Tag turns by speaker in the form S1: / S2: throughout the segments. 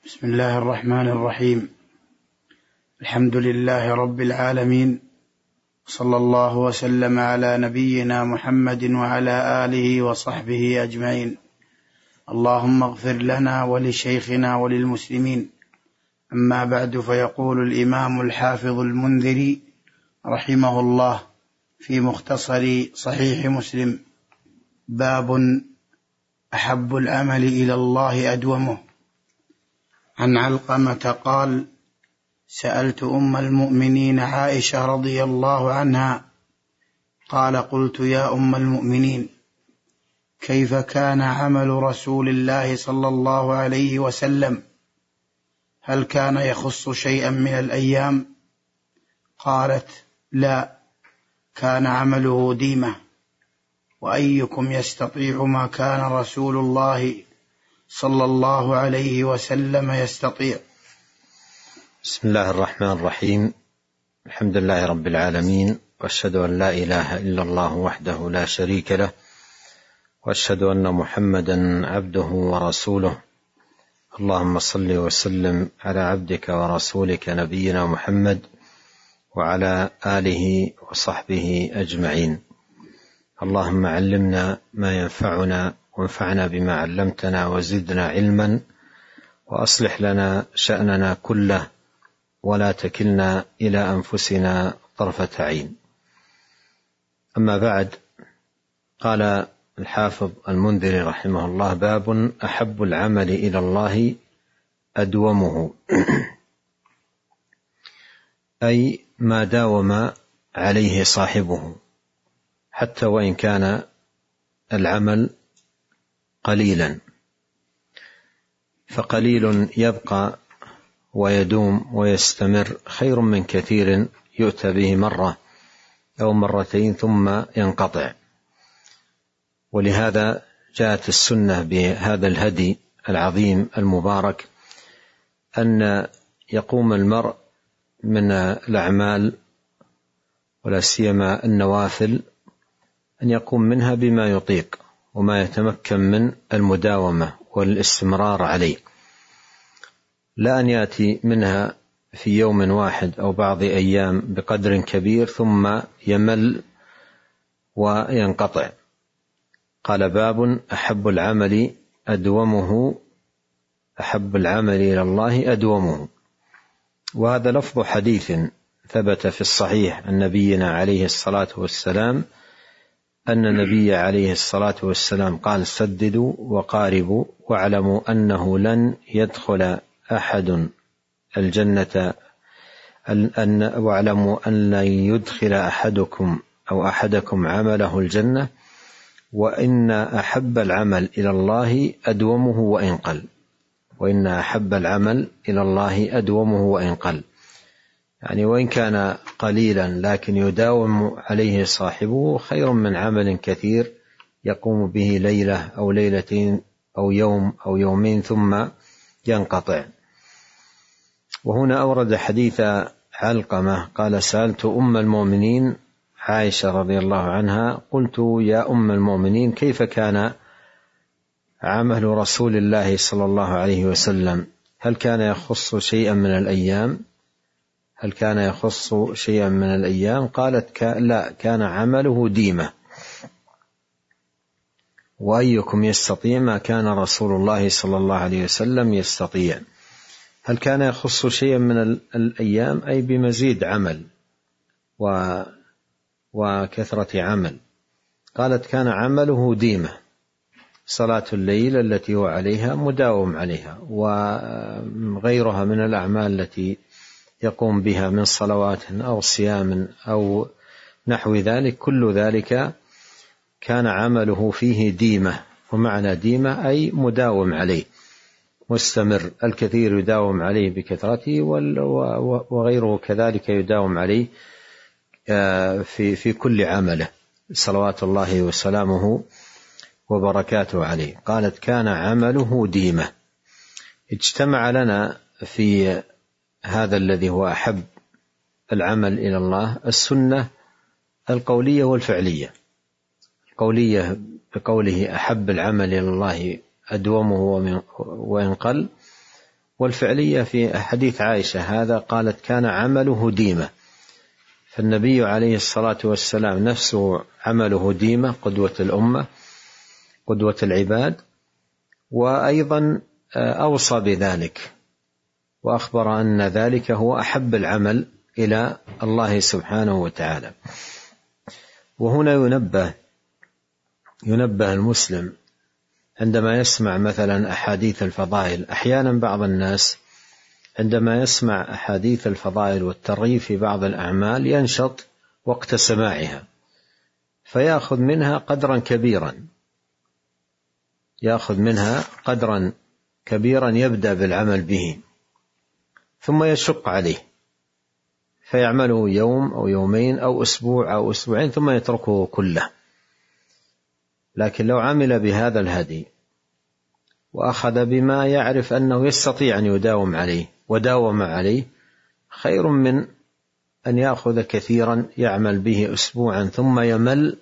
S1: بسم الله الرحمن الرحيم. الحمد لله رب العالمين، صلى الله وسلم على نبينا محمد وعلى آله وصحبه أجمعين. اللهم اغفر لنا ولشيخنا وللمسلمين. أما بعد، فيقول الإمام الحافظ المنذري رحمه الله في مختصر صحيح مسلم: باب أحب العمل إلى الله أدومه. عن علقمة قال: سألت أم المؤمنين عائشة رضي الله عنها قال: قلت يا أم المؤمنين، كيف كان عمل رسول الله صلى الله عليه وسلم؟ هل كان يخص شيئا من الأيام؟ قالت: لا، كان عمله ديمة. وأيكم يستطيع ما كان رسول الله صلى الله عليه وسلم يستطيع؟
S2: بسم الله الرحمن الرحيم. الحمد لله رب العالمين، وأشهد أن لا إله إلا الله وحده لا شريك له، وأشهد أن محمدا عبده ورسوله. اللهم صل وسلم على عبدك ورسولك نبينا محمد وعلى آله وصحبه أجمعين. اللهم علمنا ما ينفعنا، وانفعنا بما علمتنا، وزدنا علما، وأصلح لنا شأننا كله، ولا تكلنا إلى أنفسنا طرفة عين. أما بعد، قال الحافظ المنذري رحمه الله: باب أحب العمل إلى الله أدومه، أي ما داوم عليه صاحبه، حتى وإن كان العمل قليلا، فقليل يبقى ويدوم ويستمر خير من كثير يؤتى به مرة أو مرتين ثم ينقطع. ولهذا جاءت السنة بهذا الهدي العظيم المبارك، أن يقوم المرء من الأعمال ولا سيما النوافل أن يقوم منها بما يطيق وما يتمكن من المداومة والاستمرار عليه، لا أن يأتي منها في يوم واحد أو بعض أيام بقدر كبير ثم يمل وينقطع. قال: باب أحب العمل أدومه، أحب العمل إلى الله أدومه. وهذا لفظ حديث ثبت في الصحيح عن نبينا عليه الصلاة والسلام، أن النبي عليه الصلاة والسلام قال: سددوا وقاربوا، واعلموا أنه لن يدخل أحد الجنة، واعلموا أن لن يدخل أحدكم أو أحدكم عمله الجنة، وإن أحب العمل إلى الله أدومه وإن قل. وإن أحب العمل إلى الله أدومه وإن قل، يعني وإن كان قليلا لكن يداوم عليه صاحبه خير من عمل كثير يقوم به ليلة أو ليلتين أو يوم أو يومين ثم ينقطع. وهنا أورد حديث علقمة قال: سألت أم المؤمنين عائشة رضي الله عنها، قلت يا أم المؤمنين، كيف كان عمل رسول الله صلى الله عليه وسلم؟ هل كان يخص شيئا من الأيام؟ هل كان يخص شيئا من الأيام؟ قالت: لا، كان عمله ديمة. وأيكم يستطيع ما كان رسول الله صلى الله عليه وسلم يستطيع؟ هل كان يخص شيئا من الأيام؟ أي بمزيد عمل وكثرة عمل. قالت: كان عمله ديمة، صلاة الليل التي هو عليها مداوم عليها، وغيرها من الأعمال التي يقوم بها من صلوات أو صيام أو نحو ذلك، كل ذلك كان عمله فيه ديمة. ومعنى ديمة أي مداوم عليه، مستمر. الكثير يداوم عليه بكثرته، وغيره كذلك يداوم عليه في كل عمله، صلوات الله وسلامه وبركاته عليه. قالت: كان عمله ديمة. اجتمع لنا في هذا الذي هو أحب العمل إلى الله السنة القولية والفعلية. القولية بقوله: أحب العمل إلى الله أدومه وإن قل، والفعلية في حديث عائشة هذا قالت كان عمله ديمة، فالنبي عليه الصلاة والسلام نفسه عمله ديمة، قدوة الأمة قدوة العباد، وأيضا أوصى بذلك وأخبر أن ذلك هو أحب العمل إلى الله سبحانه وتعالى. وهنا ينبه المسلم عندما يسمع مثلا أحاديث الفضائل. أحيانا بعض الناس عندما يسمع أحاديث الفضائل والترغيب في بعض الأعمال ينشط وقت سماعها فيأخذ منها قدرا كبيرا يبدأ بالعمل به ثم يشق عليه فيعمله يوم أو يومين أو أسبوع أو أسبوعين ثم يتركه كله. لكن لو عمل بهذا الهدي وأخذ بما يعرف أنه يستطيع أن يداوم عليه وداوم عليه خير من أن يأخذ كثيرا يعمل به أسبوعا ثم يمل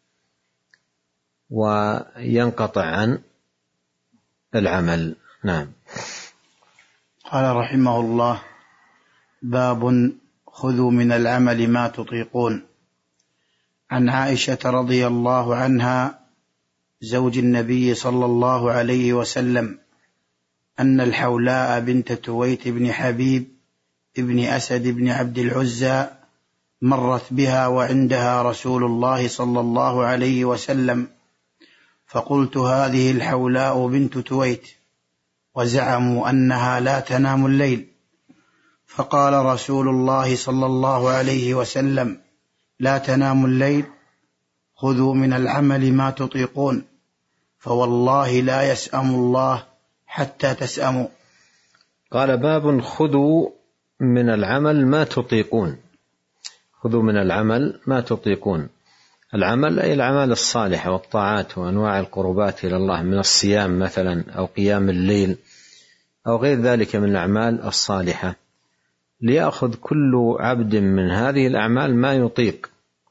S2: وينقطع عن العمل. نعم.
S1: قال رحمه الله: باب خذوا من العمل ما تطيقون. عن عائشة رضي الله عنها زوج النبي صلى الله عليه وسلم أن الحولاء بنت تويت بن حبيب ابن أسد بن عبد العزى مرت بها وعندها رسول الله صلى الله عليه وسلم، فقلت: هذه الحولاء بنت تويت، وزعموا أنها لا تنام الليل. فقال رسول الله صلى الله عليه وسلم: لا تنام الليل، خذوا من العمل ما تطيقون، فوالله لا يسأم الله حتى تسأموا.
S2: قال: باب خذوا من العمل ما تطيقون. خذوا من العمل ما تطيقون. العمل أي الأعمال الصالحة والطاعات وأنواع القربات إلى الله من الصيام مثلا أو قيام الليل أو غير ذلك من الأعمال الصالحة، ليأخذ كل عبد من هذه الأعمال ما يطيق.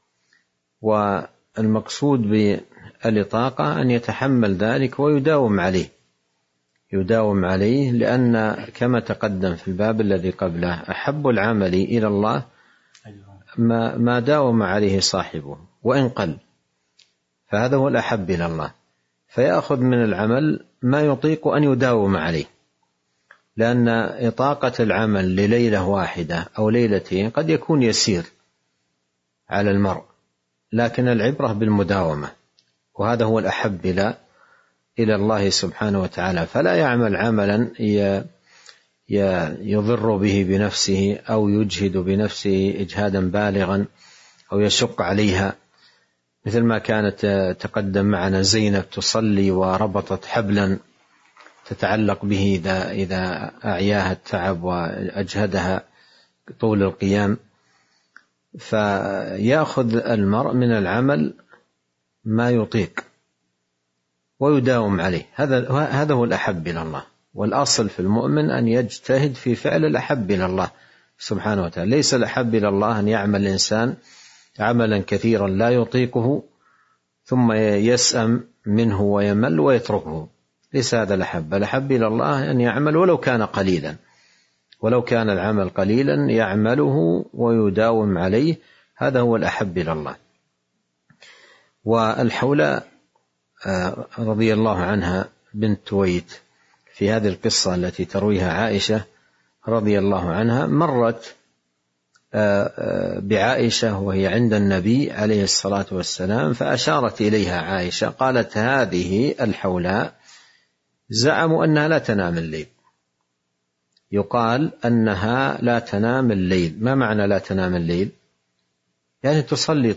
S2: والمقصود بالإطاقة أن يتحمل ذلك ويداوم عليه، لأن كما تقدم في الباب الذي قبله أحب العمل إلى الله ما داوم عليه صاحبه وإن قل، فهذا هو الأحب إلى الله. فيأخذ من العمل ما يطيق أن يداوم عليه، لأن إطاقة العمل لليلة واحدة أو ليلتين قد يكون يسير على المرء، لكن العبرة بالمداومة، وهذا هو الأحب إلى الله سبحانه وتعالى. فلا يعمل عملا يضر به بنفسه أو يجهد بنفسه إجهادا بالغا أو يشق عليها، مثل ما كانت تقدم معنا زينب تصلي وربطت حبلا تتعلق به إذا أعياها التعب وأجهدها طول القيام. فيأخذ المرء من العمل ما يطيق ويداوم عليه، هذا هو الأحب إلى الله. والأصل في المؤمن أن يجتهد في فعل الأحب إلى الله سبحانه وتعالى. ليس الأحب إلى الله أن يعمل الإنسان عملا كثيرا لا يطيقه ثم يسأم منه ويمل ويتركه، ليس هذا الأحب. الأحب إلى الله أن يعمل ولو كان قليلا، ولو كان العمل قليلا يعمله ويداوم عليه، هذا هو الأحب إلى الله. والحولاء رضي الله عنها بنت تويت في هذه القصة التي ترويها عائشة رضي الله عنها مرت بعائشة وهي عند النبي عليه الصلاة والسلام، فأشارت إليها عائشة قالت: هذه الحولاء زعموا أنها لا تنام الليل. يقال أنها لا تنام الليل. ما معنى لا تنام الليل؟ يعني تصلي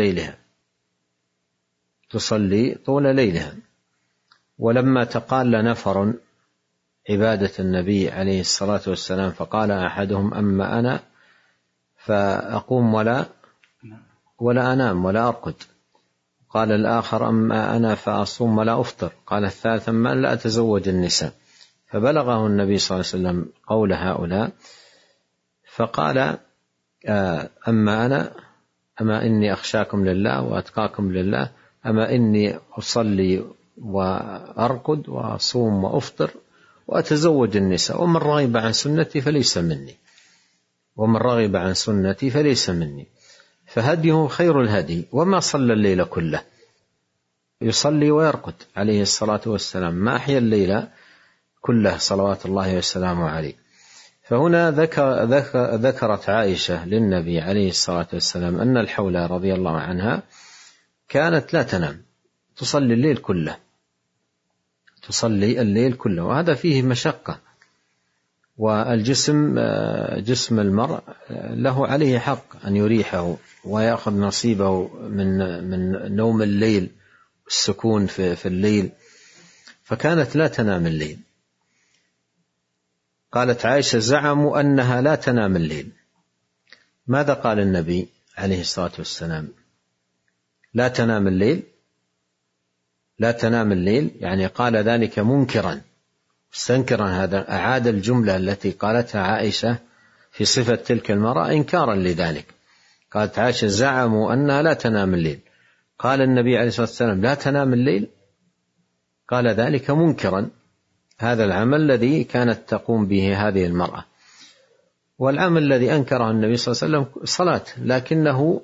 S2: طول ليلها. ولما تقال نفر عبادة النبي عليه الصلاة والسلام فقال أحدهم: أما أنا فأقوم ولا أنام ولا أرقد. قال الآخر: أما أنا فأصوم ولا أفطر. قال الثالث: أما لا أتزوج النساء. فبلغه النبي صلى الله عليه وسلم قول هؤلاء فقال: أما إني أخشاكم لله وأتقاكم لله، أما إني أصلي وأرقد وأصوم وأفطر وأتزوج النساء، ومن رغب عن سنتي فليس مني، ومن رغب عن سنتي فليس مني. فهديه خير الهدي. وما صلى الليل كله، يصلي ويرقد عليه الصلاة والسلام، ما أحيا الليل كله صلوات الله وسلامه عليه. فهنا ذكرت عائشة للنبي عليه الصلاة والسلام أن الحولة رضي الله عنها كانت لا تنام، تصلي الليل كله، تصلي الليل كله، وهذا فيه مشقة. والجسم جسم المرء له عليه حق أن يريحه ويأخذ نصيبه من نوم الليل والسكون في الليل، فكانت لا تنام الليل. قالت عائشة: زعموا أنها لا تنام الليل. ماذا قال النبي عليه الصلاة والسلام؟ لا تنام الليل، لا تنام الليل، يعني قال ذلك منكرا مستنكرا. هذا أعاد الجملة التي قالتها عائشة في صفة تلك المرأة إنكارا لذلك. قالت عائشة: زعموا أنها لا تنام الليل. قال النبي عليه الصلاة والسلام: لا تنام الليل. قال ذلك منكرا هذا العمل الذي كانت تقوم به هذه المرأة. والعمل الذي أنكره النبي صلى الله عليه وسلم صلاة، لكنه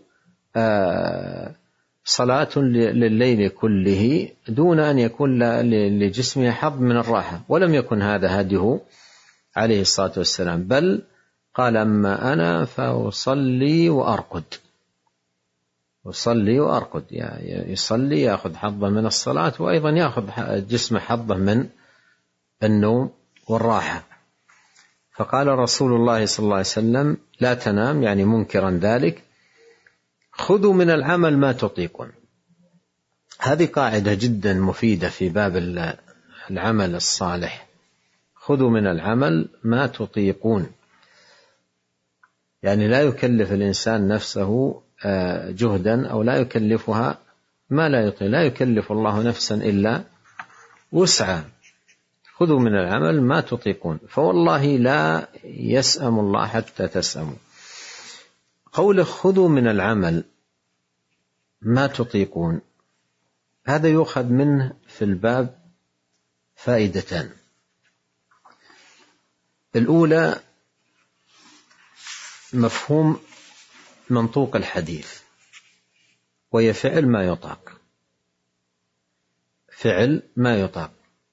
S2: صلاة لليل كله دون أن يكون لجسمه حظ من الراحة، ولم يكن هذا هديه عليه الصلاة والسلام، بل قال: أما أنا فأصلي وأرقد. يصلي وأرقد، يصلي يأخذ حظه من الصلاة، وأيضا يأخذ جسمه حظه من النوم والراحة. فقال رسول الله صلى الله عليه وسلم: لا تنام، يعني منكرا ذلك. خذوا من العمل ما تطيقون. هذه قاعدة جدا مفيدة في باب العمل الصالح. خذوا من العمل ما تطيقون، يعني لا يكلف الإنسان نفسه جهدا أو لا يكلفها ما لا يطيق. لا يكلف الله نفسا إلا وسعها. خذوا من العمل ما تطيقون، فوالله لا يسأم الله حتى تسأموا. قوله خذوا من العمل ما تطيقون، هذا يؤخذ منه في الباب فائدتان. الأولى مفهوم منطوق الحديث، وهي فعل ما يطاق، فعل ما يطاق.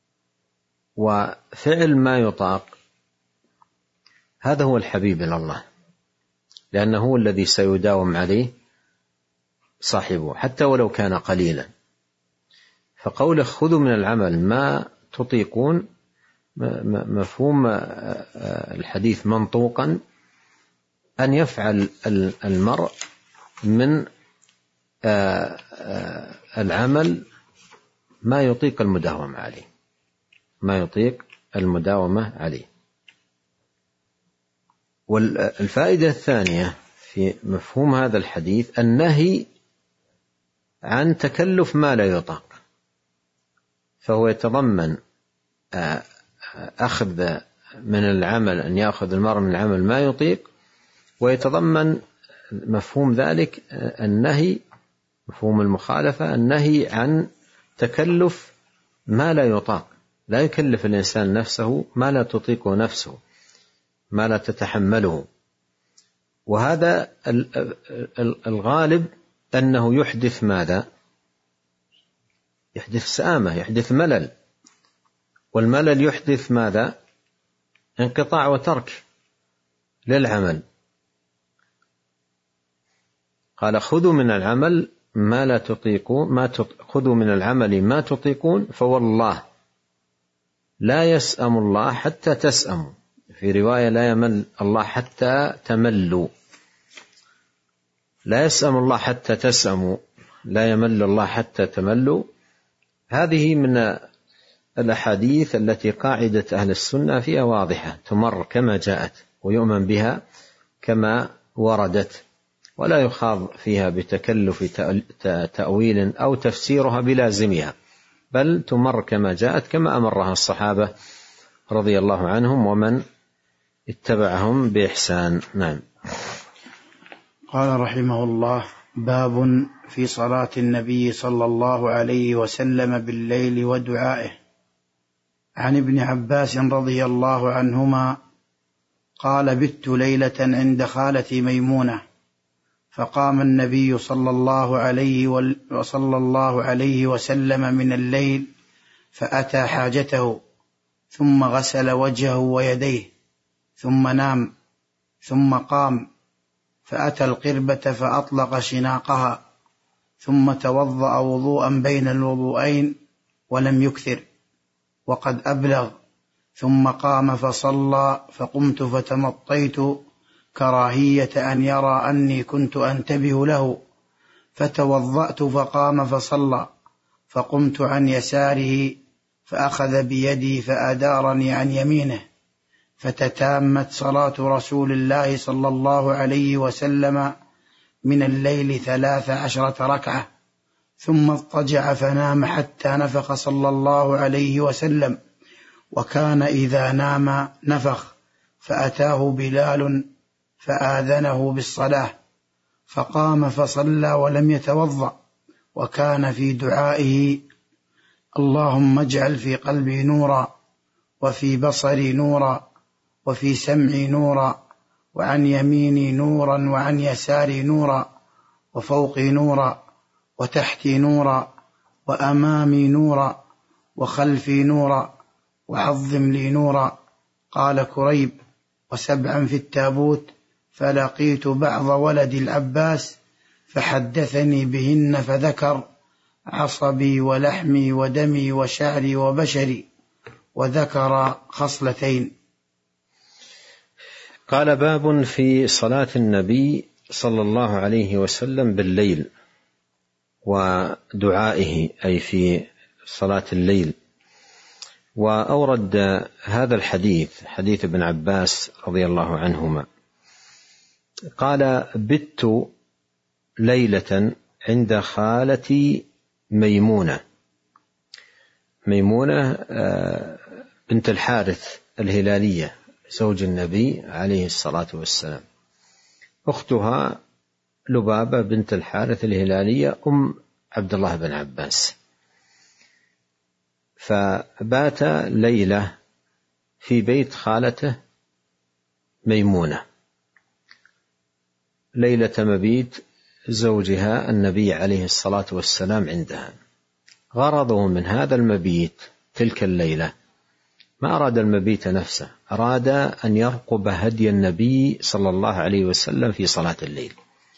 S2: وفعل ما يطاق هذا هو الحبيب إلى الله، لأنه هو الذي سيداوم عليه صاحبه حتى ولو كان قليلا. فقوله خذوا من العمل ما تطيقون، مفهوم الحديث منطوقا أن يفعل المرء من العمل ما يطيق المداومة عليه، ما يطيق المداومة عليه. والفائدة الثانية في مفهوم هذا الحديث النهي عن تكلف ما لا يطاق، فهو يتضمن أخذ من العمل، أن يأخذ المرء من العمل ما يطيق، ويتضمن مفهوم ذلك النهي، مفهوم المخالفة، النهي عن تكلف ما لا يطاق. لا يكلف الإنسان نفسه ما لا تطيقه نفسه، ما لا تتحمله. وهذا الغالب أنه يحدث ماذا؟ يحدث سآمة، يحدث ملل، والملل يحدث ماذا؟ انقطاع وترك للعمل. قال خذوا من العمل ما لا تطيقون، خذوا من العمل ما تطيقون، فوالله لا يسأم الله حتى تسأموا. في رواية لا يمل الله حتى تملوا. لا يسأم الله حتى تسأموا، لا يمل الله حتى تملوا. هذه من الأحاديث التي قاعدة أهل السنة فيها واضحة، تمر كما جاءت ويؤمن بها كما وردت، ولا يخاض فيها بتكلف تأويل أو تفسيرها بلازمها، بل تمر كما جاءت كما أمرها الصحابة رضي الله عنهم ومن اتبعهم بإحسان. نعم.
S1: قال رحمه الله: باب في صلاة النبي صلى الله عليه وسلم بالليل ودعائه. عن ابن عباس رضي الله عنهما قال: بت ليلة عند خالتي ميمونة، فقام النبي صلى الله عليه وسلم من الليل فأتى حاجته، ثم غسل وجهه ويديه، ثم نام، ثم قام فأتى القربة فأطلق شناقها، ثم توضأ وضوءا بين الوضوءين ولم يكثر وقد أبلغ، ثم قام فصلى، فقمت فتمطيت كراهية أن يرى أني كنت أنتبه له، فتوضأت فقام فصلى، فقمت عن يساره فأخذ بيدي فأدارني عن يمينه، فتتامت صلاة رسول الله صلى الله عليه وسلم من الليل 13 ركعة، ثم اضطجع فنام حتى نفخ صلى الله عليه وسلم، وكان إذا نام نفخ، فأتاه بلال فآذنه بالصلاة، فقام فصلى ولم يتوضأ، وكان في دعائه: اللهم اجعل في قلبي نورا، وفي بصري نورا، وفي سمعي نورا، وعن يميني نورا، وعن يساري نورا، وفوقي نورا، وتحتي نورا، وأمامي نورا، وخلفي نورا، وعظم لي نورا. قال كريب: وسبعا في التابوت، فلقيت بعض ولد العباس فحدثني بهن، فذكر: عصبي ولحمي ودمي وشعري وبشري، وذكر خصلتين.
S2: قال: باب في صلاة النبي صلى الله عليه وسلم بالليل ودعائه، أي في صلاة الليل. وأورد هذا الحديث، حديث ابن عباس رضي الله عنهما، قال: بت ليلة عند خالتي ميمونة. ميمونة بنت الحارث الهلالية زوج النبي عليه الصلاة والسلام، أختها لبابة بنت الحارث الهلالية أم عبد الله بن عباس. فبات ليلة في بيت خالته ميمونة، ليلة مبيت زوجها النبي عليه الصلاة والسلام عندها. غرضه من هذا المبيت تلك الليلة ما أراد المبيت نفسه، أراد أن يرقب هدي النبي صلى الله عليه وسلم في صلاة الليل.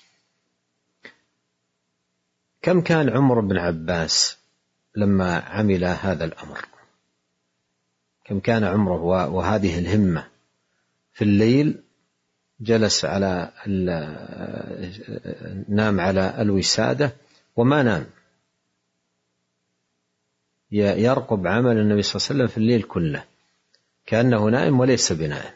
S2: كم كان عمر بن عباس لما عمل هذا الأمر؟ كم كان عمره وهذه الهمة؟ في الليل جلس نام على الوسادة وما نام، يرقب عمل النبي صلى الله عليه وسلم في الليل كله كأنه نائم وليس بنائم.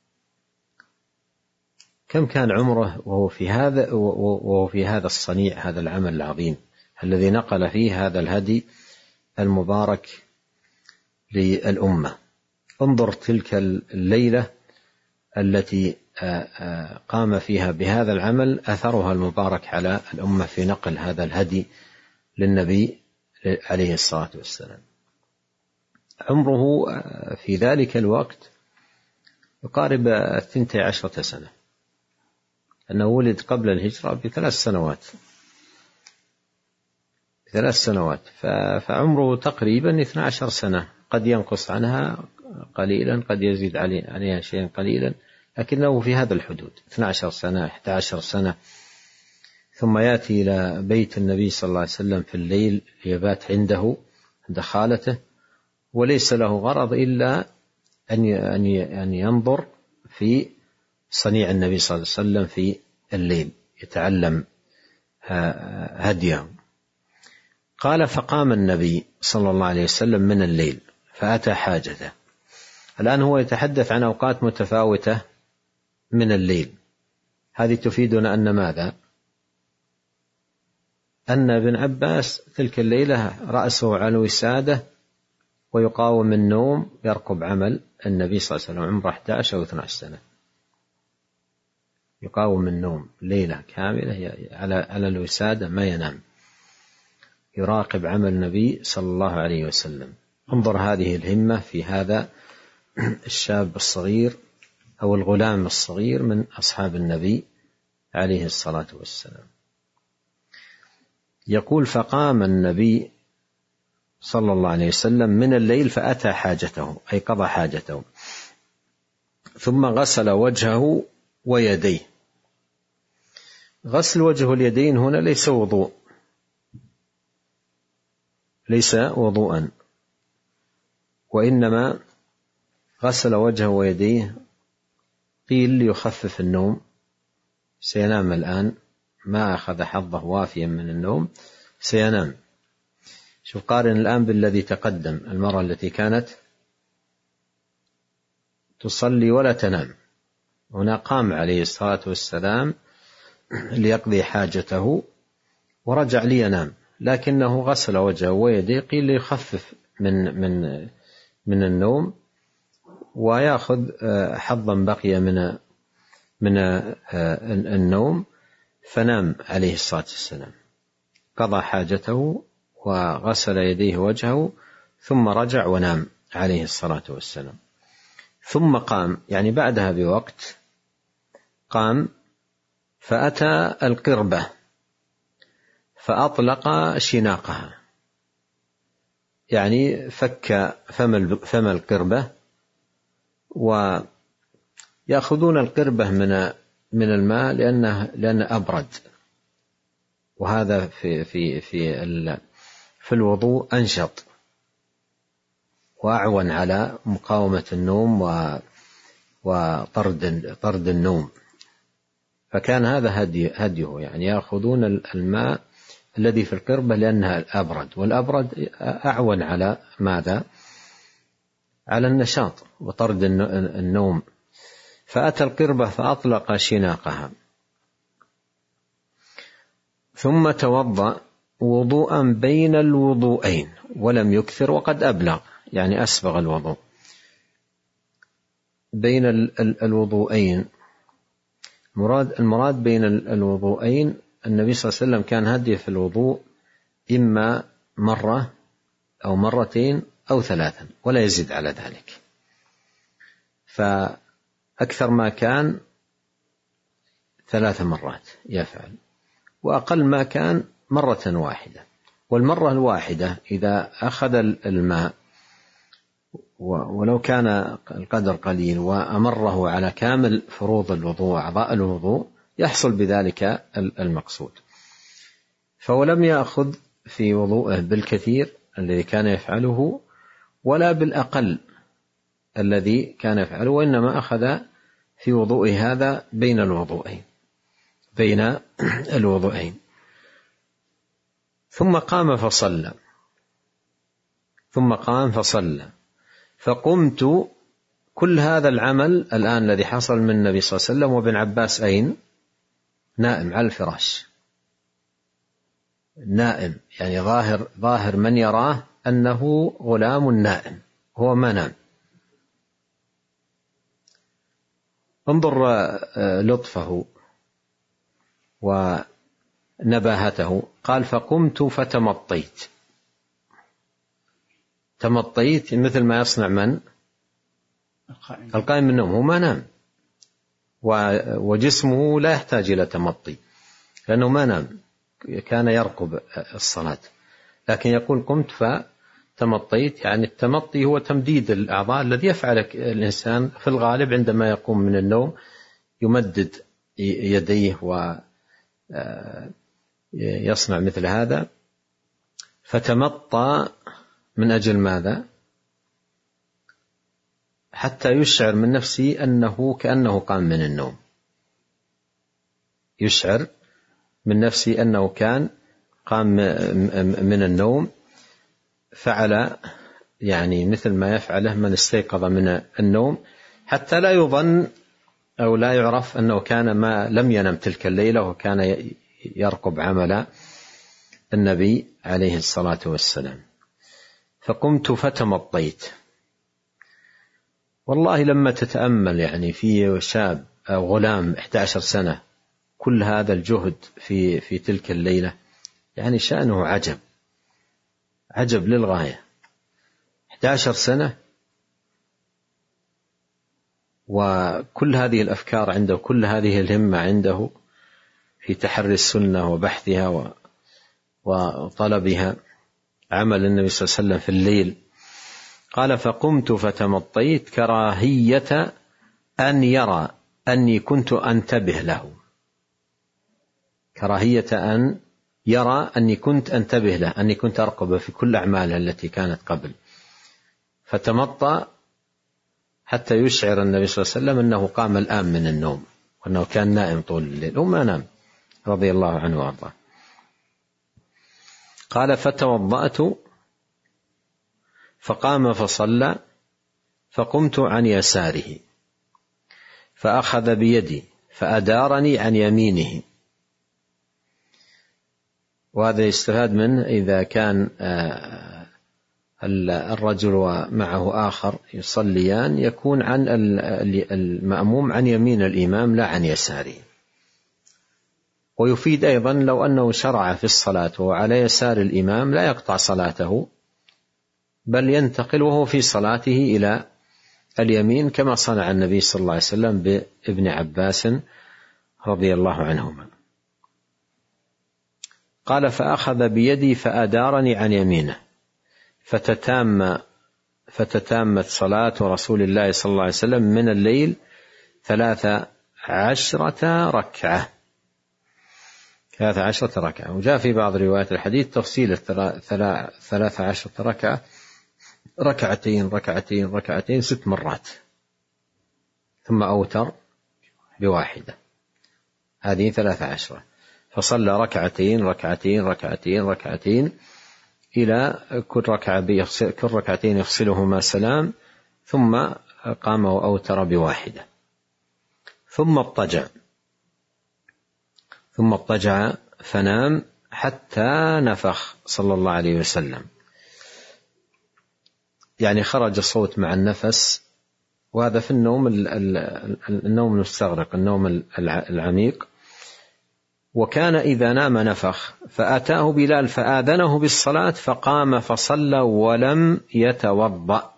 S2: كم كان عمره وهو في هذا الصنيع، هذا العمل العظيم الذي نقل فيه هذا الهدي المبارك للأمة. انظر تلك الليلة التي قام فيها بهذا العمل، أثرها المبارك على الأمة في نقل هذا الهدي للنبي عليه الصلاة والسلام. عمره في ذلك الوقت يقارب 12 سنة، أنه ولد قبل الهجرة ب3 سنوات، فعمره تقريبا 12 سنة، قد ينقص عنها قليلا، قد يزيد عليها شيئا قليلا، لكنه في هذا الحدود 12 سنة 11 سنة. ثم يأتي إلى بيت النبي صلى الله عليه وسلم في الليل ليبات عنده عند خالته، وليس له غرض إلا أن ينظر في صنيع النبي صلى الله عليه وسلم في الليل، يتعلم هديه. قال: فقام النبي صلى الله عليه وسلم من الليل فأتى حاجته. الآن هو يتحدث عن أوقات متفاوتة من الليل، هذه تفيدنا أن ماذا؟ أن ابن عباس تلك الليلة رأسه على الوسادة ويقاوم النوم، يرقب عمل النبي صلى الله عليه وسلم، عمره 11 أو 12 سنة، يقاوم النوم ليلة كاملة على الوسادة، ما ينام، يراقب عمل النبي صلى الله عليه وسلم. انظر هذه الهمة في هذا الشاب الصغير أو الغلام الصغير من أصحاب النبي عليه الصلاة والسلام. يقول: فقام النبي صلى الله عليه وسلم من الليل فأتى حاجته، أي قضى حاجته، ثم غسل وجهه ويديه. غسل وجه اليدين هنا ليس وضوء، ليس وضوءا، وإنما غسل وجهه ويديه قيل ليخفف النوم، سينام الآن، ما أخذ حظه وافيا من النوم، سينام. شوف قارن الآن بالذي تقدم، المرأة التي كانت تصلي ولا تنام، هنا قام عليه الصلاة والسلام ليقضي حاجته ورجع لينام، لكنه غسل وجهه ويديه قيل ليخفف من النوم ويأخذ حظا بقي من النوم، فنام عليه الصلاة والسلام، قضى حاجته وغسل يديه وجهه ثم رجع ونام عليه الصلاة والسلام. ثم قام، يعني بعدها بوقت قام فأتى القربة فأطلق شناقها، يعني فك فم القربة، ويأخذون القربة من الماء لأنه أبرد، وهذا في الوضوء أنشط وأعون على مقاومة النوم وطرد النوم، فكان هذا هديه، يعني يأخذون الماء الذي في القربة لأنها أبرد، والأبرد أعون على ماذا؟ على النشاط وطرد النوم. فأتى القربة فأطلق شناقها ثم توضأ وضوءا بين الوضوءين ولم يكثر وقد أبلغ، يعني أسبغ الوضوء. بين الوضوءين، المراد بين الوضوءين النبي صلى الله عليه وسلم كان هديه في الوضوء إما مرة أو مرتين أو ثلاثا ولا يزيد على ذلك، فأكثر ما كان 3 مرات يفعل، وأقل ما كان مرة واحدة. والمرة الواحدة إذا أخذ الماء ولو كان القدر قليل وأمره على كامل فروض الوضوء أعضاء الوضوء يحصل بذلك المقصود. فولم يأخذ في وضوءه بالكثير الذي كان يفعله ولا بالأقل الذي كان يفعله، وإنما أخذ في وضوءه هذا بين الوضوءين. ثم قام فصلى فقمت. كل هذا العمل الآن الذي حصل من النبي صلى الله عليه وسلم، وابن عباس أين؟ نائم على الفراش، نائم، يعني ظاهر من يراه أنه غلام نائم، هو ما نام. انظر لطفه ونباهته، قال: فقمت فتمطيت. تمطيت مثل ما يصنع من؟ القائم من النوم، هو ما نام، وجسمه لا يحتاج إلى تمطي لأنه ما نام، كان يرقب الصلاة، لكن يقول: قمت فتمطيت، يعني التمطي هو تمديد الأعضاء الذي يفعل الإنسان في الغالب عندما يقوم من النوم، يمدد يديه ويصنع مثل هذا. فتمطى من أجل ماذا؟ حتى يشعر من نفسه أنه كأنه قام من النوم، يشعر من نفسه أنه كان قام من النوم، فعل يعني مثل ما يفعله من استيقظ من النوم، حتى لا يظن أو لا يعرف أنه كان ما لم ينم تلك الليلة وكان يرقب عمل النبي عليه الصلاة والسلام. فقمت فتمطيت. والله لما تتأمل يعني في شاب أو غلام 11 سنة كل هذا الجهد في تلك الليلة، يعني شأنه عجب للغاية. 11 سنة، وكل هذه الأفكار عنده، كل هذه الهمة عنده في تحري السنة وبحثها وطلبها. عمل النبي صلى الله عليه وسلم في الليل. قال: فقمت فتمطيت كراهية أن يرى أني كنت أنتبه له، كراهية أن يرى أني كنت أنتبه له، أني كنت أرقب في كل أعمالها التي كانت قبل. فتمطى حتى يشعر النبي صلى الله عليه وسلم أنه قام الآن من النوم، وأنه كان نائم طول الليل وما نام رضي الله عنه وارضاه. قال: فتوضأت فقام فصلى، فقمت عن يساره فأخذ بيدي فأدارني عن يمينه. وهذا يستفاد منه إذا كان الرجل ومعه آخر يصليان، يكون عن المأموم عن يمين الإمام لا عن يساره. ويفيد أيضا لو أنه شرع في الصلاة وعلى يسار الإمام لا يقطع صلاته، بل ينتقل وهو في صلاته إلى اليمين، كما صنع النبي صلى الله عليه وسلم بابن عباس رضي الله عنهما. قال: فأخذ بيدي فأدارني عن يمينه فتتامت صلاة رسول الله صلى الله عليه وسلم من الليل 13 ركعة. 13 ركعة. وجاء في بعض روايات الحديث تفصيل 13 ركعة، ركعتين ركعتين ركعتين 6 مرات، ثم أوتر بواحدة. هذه 13. فصلى ركعتين ركعتين ركعتين ركعتين إلى كل ركعتين يفصلهما سلام، ثم قام وأوتر بواحدة، ثم اضطجع فنام حتى نفخ صلى الله عليه وسلم. يعني خرج الصوت مع النفس، وهذا في النوم المستغرق، النوم العميق. وكان إذا نام نفخ، فأتاه بلال فآذنه بالصلاة فقام فصلى ولم يتوضأ.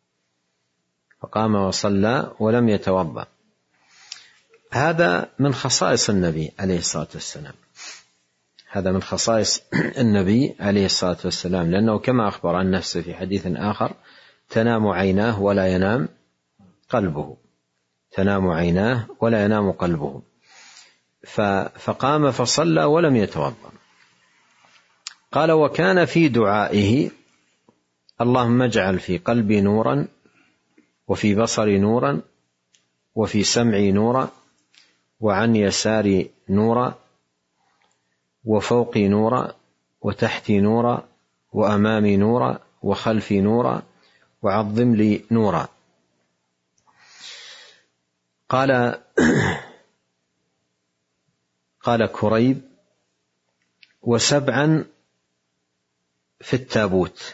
S2: هذا من خصائص النبي عليه الصلاة والسلام، هذا من خصائص النبي عليه الصلاة والسلام، لأنه كما أخبر عن نفسه في حديث آخر: تنام عيناه ولا ينام قلبه، تنام عيناه ولا ينام قلبه. فقام فصلى ولم يتوضأ. قال: وكان في دعائه: اللهم اجعل في قلبي نورا، وفي بصري نورا، وفي سمعي نورا، وعن يساري نورا، وفوقي نورا، وتحتي نورا، وأمامي نورا، وخلفي نورا، وعظم لي نورا. قال كريب: و7 في التابوت،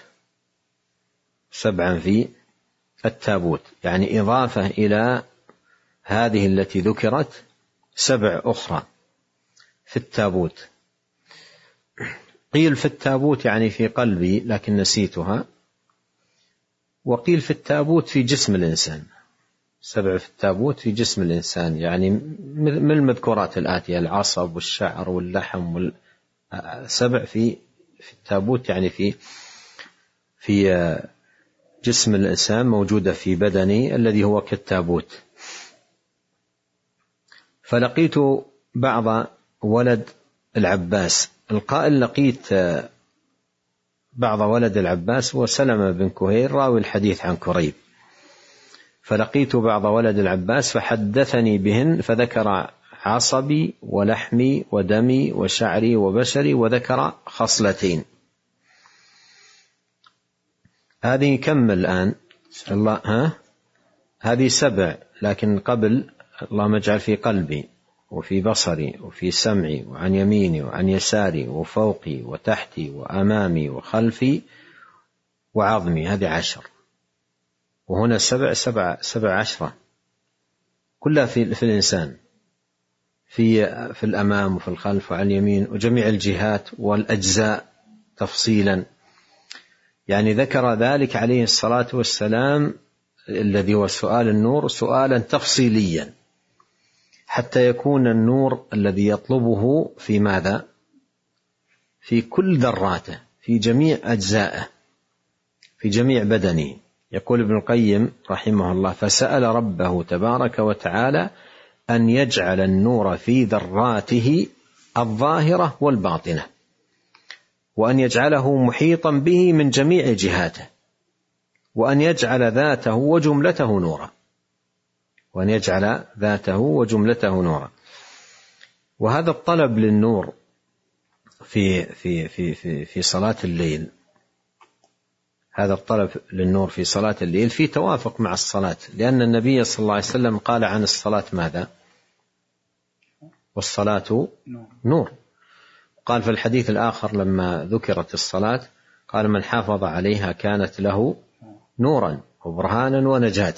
S2: 7 في التابوت، يعني إضافة إلى هذه التي ذكرت 7 أخرى في التابوت. قيل في التابوت يعني في قلبي، لكن نسيتها. وقيل في التابوت في جسم الإنسان، 7 في التابوت في جسم الإنسان، يعني من المذكورات الآتية: العصب والشعر واللحم 7 في التابوت، يعني في جسم الإنسان، موجودة في بدني الذي هو كالتابوت. فلقيت بعض ولد العباس. القائل لقيت بعض ولد العباس وسلمة بن كهيل راوي الحديث عن كريب. فلقيت بعض ولد العباس فحدثني بهن، فذكر عصبي ولحمي ودمي وشعري وبشري، وذكر خصلتين. هذه كم الآن؟ الله هذه 7، لكن قبل: اللهم اجعل في قلبي، وفي بصري، وفي سمعي، وعن يميني، وعن يساري، وفوقي، وتحتي، وأمامي، وخلفي، وعظمي. هذه 10. وهنا 17 كلها في الإنسان، في الأمام وفي الخلف وعن اليمين وجميع الجهات والأجزاء تفصيلا. يعني ذكر ذلك عليه الصلاة والسلام الذي هو سؤال النور سؤالا تفصيليا حتى يكون النور الذي يطلبه في ماذا؟ في كل ذراته، في جميع أجزائه، في جميع بدنه. يقول ابن القيم رحمه الله: فسأل ربه تبارك وتعالى أن يجعل النور في ذراته الظاهرة والباطنة، وأن يجعله محيطا به من جميع جهاته، وأن يجعل ذاته وجملته نورا، وأن يجعل ذاته وجملته نورا. وهذا الطلب للنور في صلاة الليل، هذا الطلب للنور في صلاة الليل في توافق مع الصلاة، لأن النبي صلى الله عليه وسلم قال عن الصلاة ماذا؟ والصلاة نور. قال في الحديث الآخر لما ذكرت الصلاة قال: من حافظ عليها كانت له نورا وبرهانا ونجاة.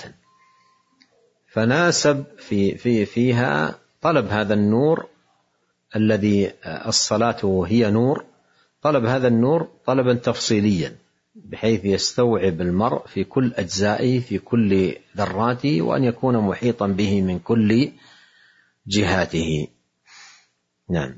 S2: فناسب فيها طلب هذا النور الذي الصلاة هي نور، طلب هذا النور طلبا تفصيليا بحيث يستوعب المرء في كل أجزائه، في كل ذراته، وأن يكون محيطا به من كل جهاته. نعم.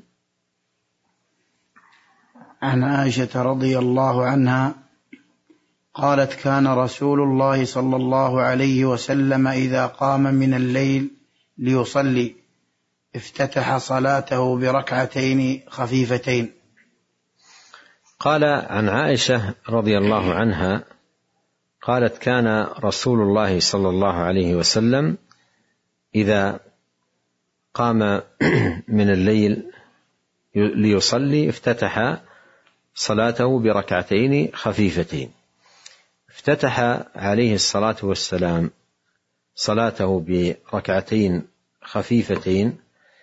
S1: عن عائشة رضي الله عنها قالت: كان رسول الله صلى الله عليه وسلم إذا قام من الليل ليصلي افتتح صلاته بركعتين خفيفتين.
S2: قال عن عائشة رضي الله عنها قالت: كان رسول الله صلى الله عليه وسلم إذا قام من الليل ليصلي افتتح صلاته بركعتين خفيفتين. افتتح عليه الصلاة والسلام صلاته بركعتين خفيفتين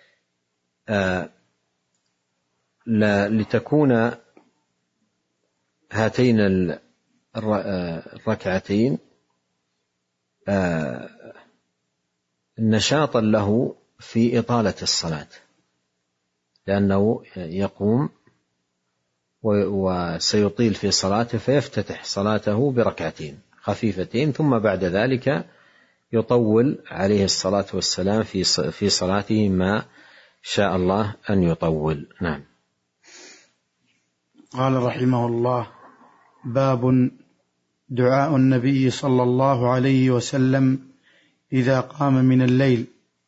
S2: لتكون هاتين الركعتين نشاطا له في إطالة الصلاة، لأنه يقوم وسيطيل في صلاته، فيفتتح صلاته بركعتين خفيفتين، ثم بعد ذلك يطول عليه الصلاة والسلام في صلاته ما شاء الله أن يطول. نعم.
S1: قال رحمه الله: باب دعاء النبي صلى الله عليه وسلم إذا قام من الليل.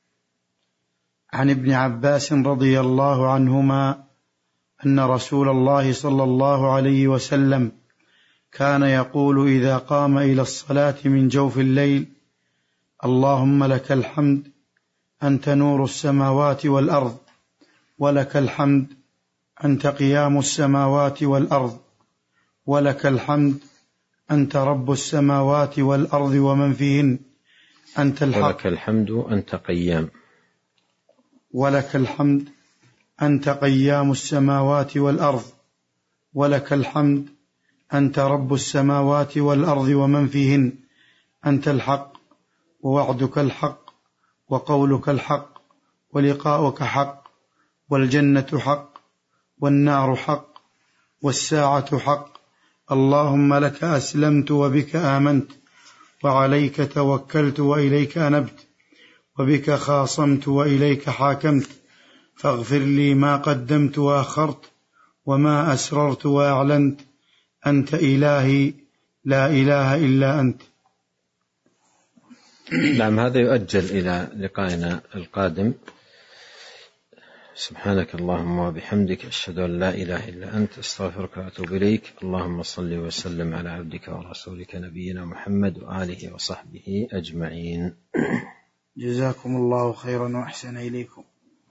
S1: عن ابن عباس رضي الله عنهما أن رسول الله صلى الله عليه وسلم كان يقول إذا قام إلى الصلاة من جوف الليل: اللهم لك الحمد أنت نور السماوات والأرض، ولك الحمد أنت قيام السماوات والأرض، ولك الحمد أنت رب السماوات والأرض ومن فيهن، أنت الحق،
S2: ولك الحمد أنت قيام،
S1: ولك الحمد أنت قيام السماوات والأرض، ولك الحمد أنت رب السماوات والأرض ومن فيهن، أنت الحق، ووعدك الحق، وقولك الحق، ولقاؤك حق، والجنة حق، والنار حق، والساعة حق. اللهم لك أسلمت وبك آمنت، وعليك توكلت وإليك أنبت، وبك خاصمت وإليك حاكمت، فاغفر لي ما قدمت وأخرت، وما أسررت وأعلنت، أنت إلهي لا إله إلا أنت.
S2: نعم. هذا يؤجل إلى لقائنا القادم. سبحانك اللهم وبحمدك، أشهد أن لا إله إلا أنت، أستغفرك وأتوب إليك. اللهم صل وسلم على عبدك ورسولك نبينا محمد وآله وصحبه أجمعين.
S1: جزاكم الله خيرا وأحسن إليكم.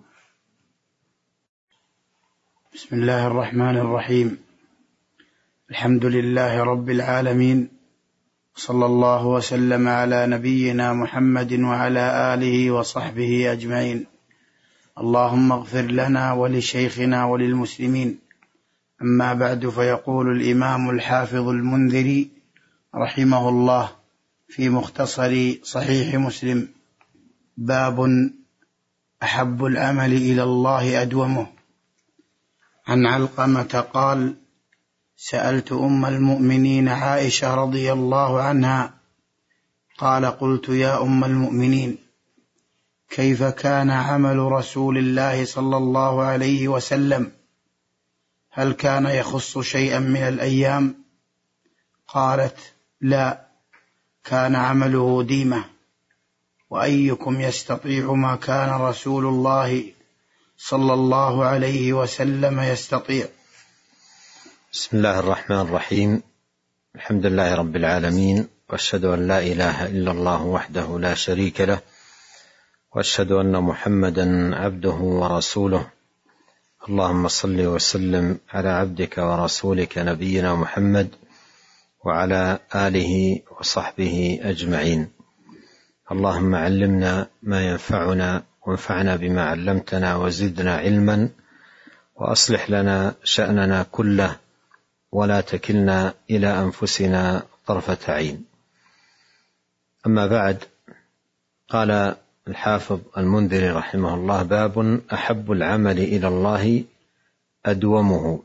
S1: بسم الله الرحمن الرحيم. الحمد لله رب العالمين، صلى الله وسلم على نبينا محمد وعلى آله وصحبه أجمعين. اللهم اغفر لنا ولشيخنا وللمسلمين. أما بعد، فيقول الإمام الحافظ المنذري رحمه الله في مختصر صحيح مسلم: باب أحب العمل إلى الله أدومه. عن علقمة قال: سألت أم المؤمنين عائشة رضي الله عنها قال قلت يا أم المؤمنين كيف كان عمل رسول الله صلى الله عليه وسلم؟ هل كان يخص شيئا من الأيام؟ قالت لا، كان عمله ديمة. وأيكم يستطيع ما كان رسول الله صلى الله عليه وسلم يستطيع؟
S2: بسم الله الرحمن الرحيم. الحمد لله رب العالمين، وأشهد أن لا إله إلا الله وحده لا شريك له، وأشهد أن محمدا عبده ورسوله. اللهم صل وسلم على عبدك ورسولك نبينا محمد وعلى آله وصحبه أجمعين. اللهم علمنا ما ينفعنا وانفعنا بما علمتنا وزدنا علما، وأصلح لنا شأننا كله ولا تكلنا إلى أنفسنا طرفة عين. أما بعد، قال الحافظ المنذري رحمه الله: باب أحب العمل إلى الله أدومه،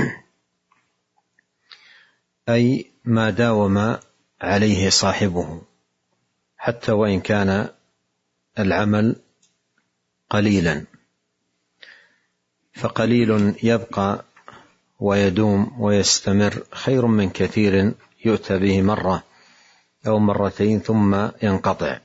S2: أي ما داوم عليه صاحبه حتى وإن كان العمل قليلا، فقليل يبقى ويدوم ويستمر خير من كثير يؤتى به مرة أو مرتين ثم ينقطع.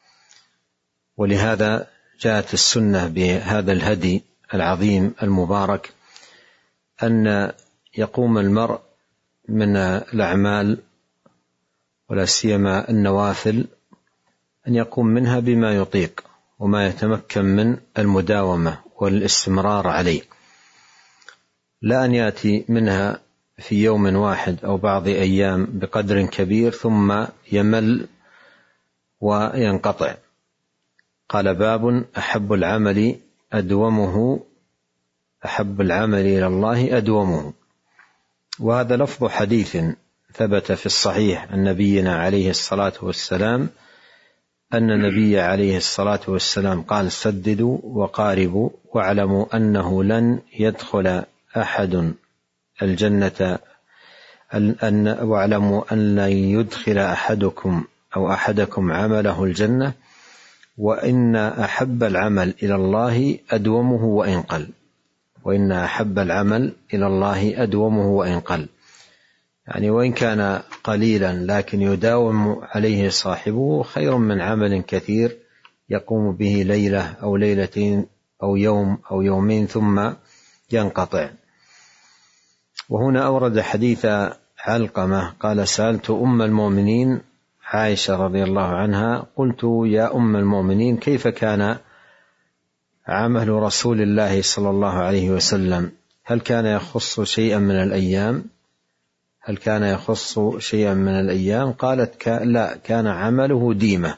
S2: ولهذا جاءت السنة بهذا الهدي العظيم المبارك، أن يقوم المرء من الأعمال ولا سيما النوافل أن يقوم منها بما يطيق وما يتمكن من المداومة والاستمرار عليه، لا أن يأتي منها في يوم واحد أو بعض أيام بقدر كبير ثم يمل وينقطع. قال: باب أحب العمل أدومه، أحب العمل إلى الله أدومه. وهذا لفظ حديث ثبت في الصحيح عن نبينا عليه الصلاة والسلام، أن النبي عليه الصلاة والسلام قال: سددوا وقاربوا واعلموا أنه لن يدخل أحد الجنة، واعلموا أن لن يدخل أحدكم أو أحدكم عمله الجنة، وإن أحب العمل إلى الله أدومه وإن قل. وإن أحب العمل إلى الله أدومه وإن قل، يعني وإن كان قليلا لكن يداوم عليه صاحبه خير من عمل كثير يقوم به ليلة أو ليلتين أو يوم أو يومين ثم ينقطع. وهنا أورد حديث علقمة قال: سألت أم المؤمنين عائشة رضي الله عنها قلت يا أم المؤمنين كيف كان عمل رسول الله صلى الله عليه وسلم؟ هل كان يخص شيئا من الأيام؟ هل كان يخص شيئا من الأيام؟ قالت: لا، كان عمله ديمة.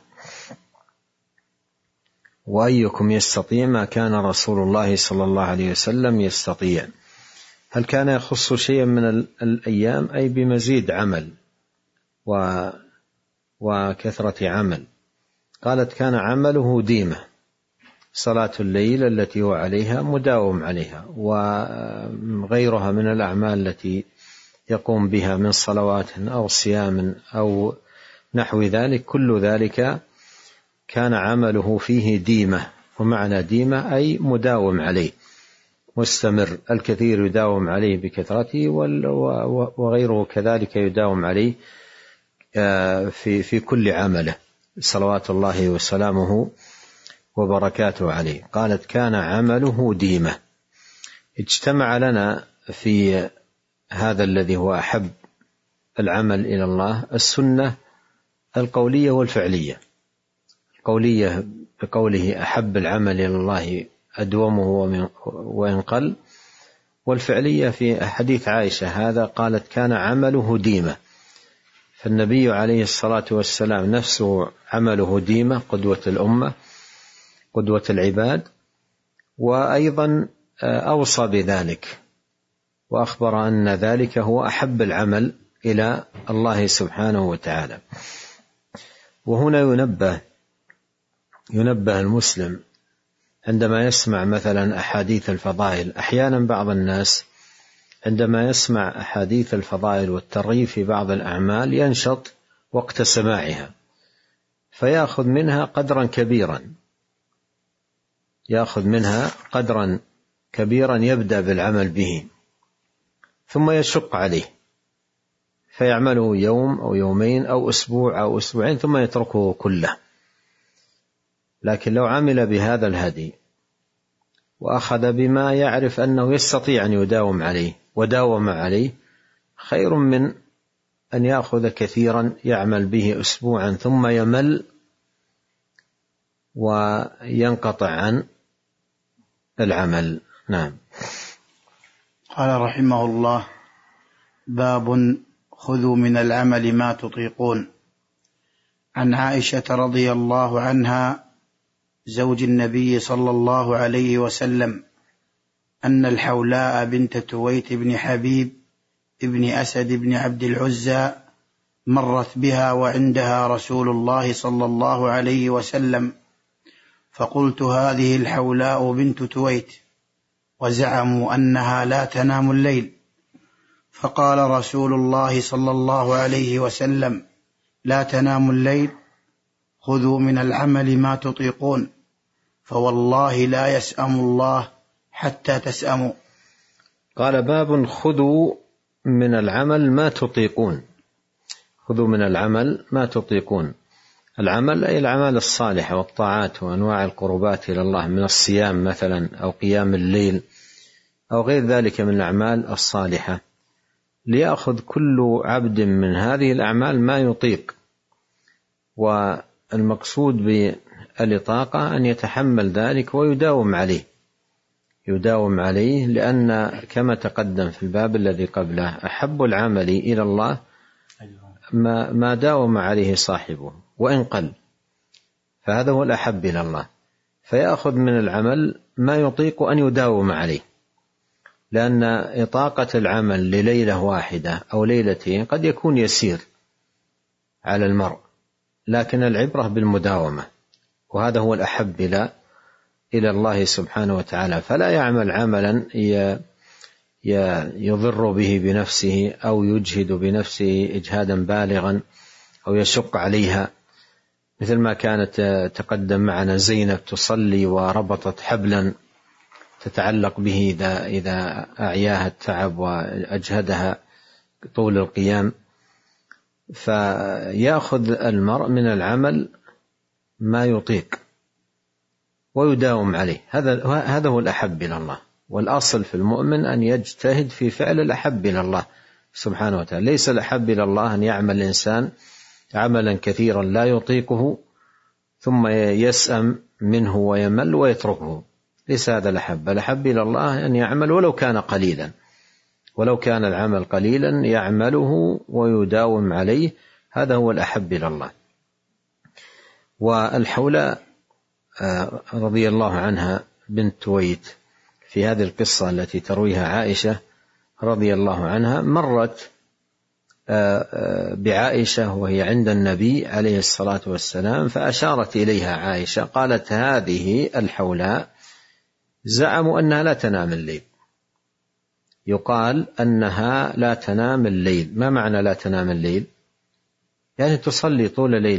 S2: وأيكم يستطيع ما كان رسول الله صلى الله عليه وسلم يستطيع؟ هل كان يخص شيئا من الأيام؟ أي بمزيد عمل وكثرة عمل. قالت: كان عمله ديمة، صلاة الليل التي هو عليها مداوم عليها، وغيرها من الأعمال التي يقوم بها من صلوات أو صيام أو نحو ذلك، كل ذلك كان عمله فيه ديمة. ومعنى ديمة أي مداوم عليه مستمر، الكثير يداوم عليه بكثرته وغيره كذلك يداوم عليه في كل عمله، صلوات الله وسلامه وبركاته عليه. قالت: كان عمله ديمة. اجتمع لنا في هذا الذي هو أحب العمل إلى الله السنة القولية والفعلية. القولية بقوله أحب العمل إلى الله أدومه وإن قل، والفعلية في حديث عائشة هذا قالت: كان عمله ديمة. فالنبي عليه الصلاة والسلام نفسه عمله ديمة، قدوة الأمة، قدوة العباد، وأيضا أوصى بذلك وأخبر أن ذلك هو أحب العمل إلى الله سبحانه وتعالى. وهنا ينبه المسلم عندما يسمع مثلا أحاديث الفضائل. أحيانا بعض الناس عندما يسمع أحاديث الفضائل والترغيب في بعض الأعمال ينشط وقت سماعها فيأخذ منها قدرا كبيرا يبدأ بالعمل به ثم يشق عليه فيعمله يوم أو يومين أو أسبوع أو أسبوعين ثم يتركه كله. لكن لو عمل بهذا الهدي وأخذ بما يعرف أنه يستطيع أن يداوم عليه وداوم عليه خير من أن يأخذ كثيرا يعمل به أسبوعا ثم يمل وينقطع عن العمل. نعم.
S1: قال رحمه الله: باب خذوا من العمل ما تطيقون. عن عائشة رضي الله عنها زوج النبي صلى الله عليه وسلم أن الحولاء بنت تويت بن حبيب ابن أسد بن عبد العزى مرت بها وعندها رسول الله صلى الله عليه وسلم، فقلت: هذه الحولاء بنت تويت، وزعموا أنها لا تنام الليل. فقال رسول الله صلى الله عليه وسلم: لا تنام الليل، خذوا من العمل ما تطيقون، فوالله لا يسأم الله حتى تسأموا.
S2: قال: باب خذوا من العمل ما تطيقون. خذوا من العمل ما تطيقون. العمل أي الأعمال الصالحة والطاعات وأنواع القربات إلى الله من الصيام مثلا أو قيام الليل أو غير ذلك من الأعمال الصالحة، ليأخذ كل عبد من هذه الأعمال ما يطيق. والمقصود بالإطاقة أن يتحمل ذلك ويداوم عليه، لأن كما تقدم في الباب الذي قبله أحب العمل إلى الله ما داوم عليه صاحبه وإن قل، فهذا هو الأحب إلى الله. فيأخذ من العمل ما يطيق أن يداوم عليه، لأن إطاقة العمل لليلة واحدة أو ليلتين قد يكون يسير على المرء، لكن العبرة بالمداومة، وهذا هو الأحب إلى الله سبحانه وتعالى. فلا يعمل عملا يضر به بنفسه أو يجهد بنفسه إجهادا بالغا أو يشق عليها، مثل ما كانت تقدم معنا زينب تصلي وربطت حبلا تتعلق به إذا أعياها التعب وأجهدها طول القيام. فيأخذ المرء من العمل ما يطيق ويداوم عليه، هذا هو الأحب إلى الله. والأصل في المؤمن أن يجتهد في فعل الأحب إلى الله سبحانه وتعالى. ليس الأحب إلى الله أن يعمل الإنسان عملا كثيرا لا يطيقه ثم يسأم منه ويمل ويتركه، ليس هذا الأحب. الأحب إلى الله أن يعمل ولو كان قليلا، ولو كان العمل قليلا يعمله ويداوم عليه، هذا هو الأحب إلى الله. والحولاء رضي الله عنها بنت تويت في هذه القصة التي ترويها عائشة رضي الله عنها مرت بعائشة وهي عند النبي عليه الصلاة والسلام، فأشارت إليها عائشة قالت: هذه الحولاء زعموا أنها لا تنام الليل. يقال أنها لا تنام الليل. ما معنى لا تنام الليل؟ يعني تصلي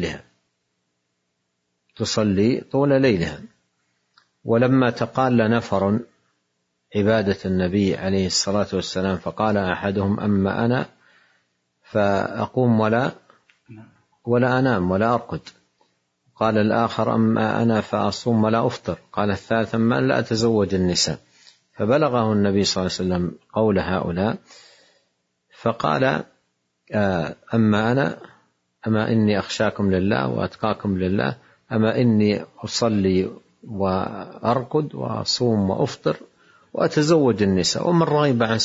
S2: طول ليلها. ولما تقال نفر عبادة النبي عليه الصلاة والسلام فقال أحدهم: أما أنا فأقوم ولا أنام ولا أرقد. قال الآخر: أما أنا فأصوم ولا أفطر. قال الثالث: أما لا أتزوج النساء. فبلغه النبي صلى الله عليه وسلم قول هؤلاء فقال: أما إني أخشاكم لله وأتقاكم لله، أما إني أصلي وأرقد وأصوم وأفطر وأتزوج النساء، ومن رغب عن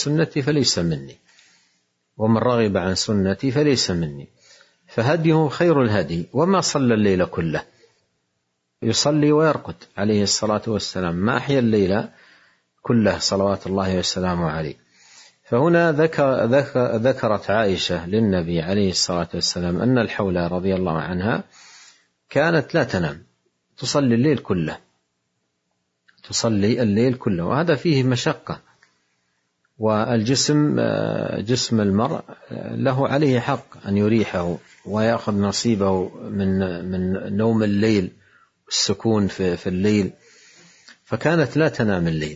S2: سنتي فليس مني. فهديه خير الهدي، وما صلى الليل كله، يصلي ويرقد عليه الصلاة والسلام، ما أحيا الليل كله صلوات الله وسلامه عليه. فهنا ذكرت عائشة للنبي عليه الصلاة والسلام أن الحولاء رضي الله عنها كانت لا تنام، تصلي الليل كله، وهذا فيه مشقة، والجسم جسم المرء له عليه حق أن يريحه ويأخذ نصيبه من نوم الليل والسكون في الليل، فكانت لا تنام الليل.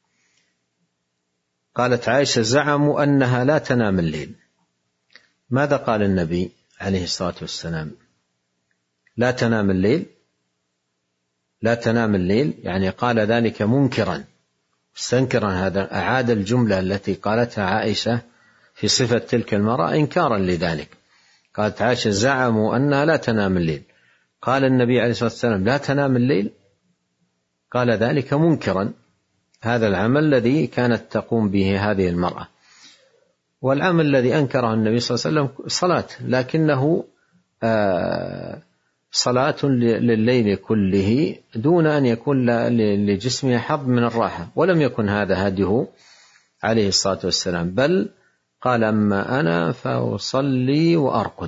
S2: قالت عائشة: زعموا أنها لا تنام الليل. ماذا قال النبي عليه الصلاة والسلام؟ لا تنام الليل، لا تنام الليل، يعني قال ذلك منكرا مستنكرا. هذا أعاد الجملة التي قالتها عائشة في صفة تلك المرأة إنكارا لذلك. قالت عائشة: زعموا أنها لا تنام الليل. قال النبي عليه الصلاة والسلام: لا تنام الليل. قال ذلك منكرا هذا العمل الذي كانت تقوم به هذه المرأة. والعمل الذي أنكره النبي صلى الله عليه وسلم صلاة، لكنه صلاة لليل كله دون أن يكون لجسمه حظ من الراحة، ولم يكن هذا هديه عليه الصلاة والسلام، بل قال: أما أنا فأصلي وأرقد.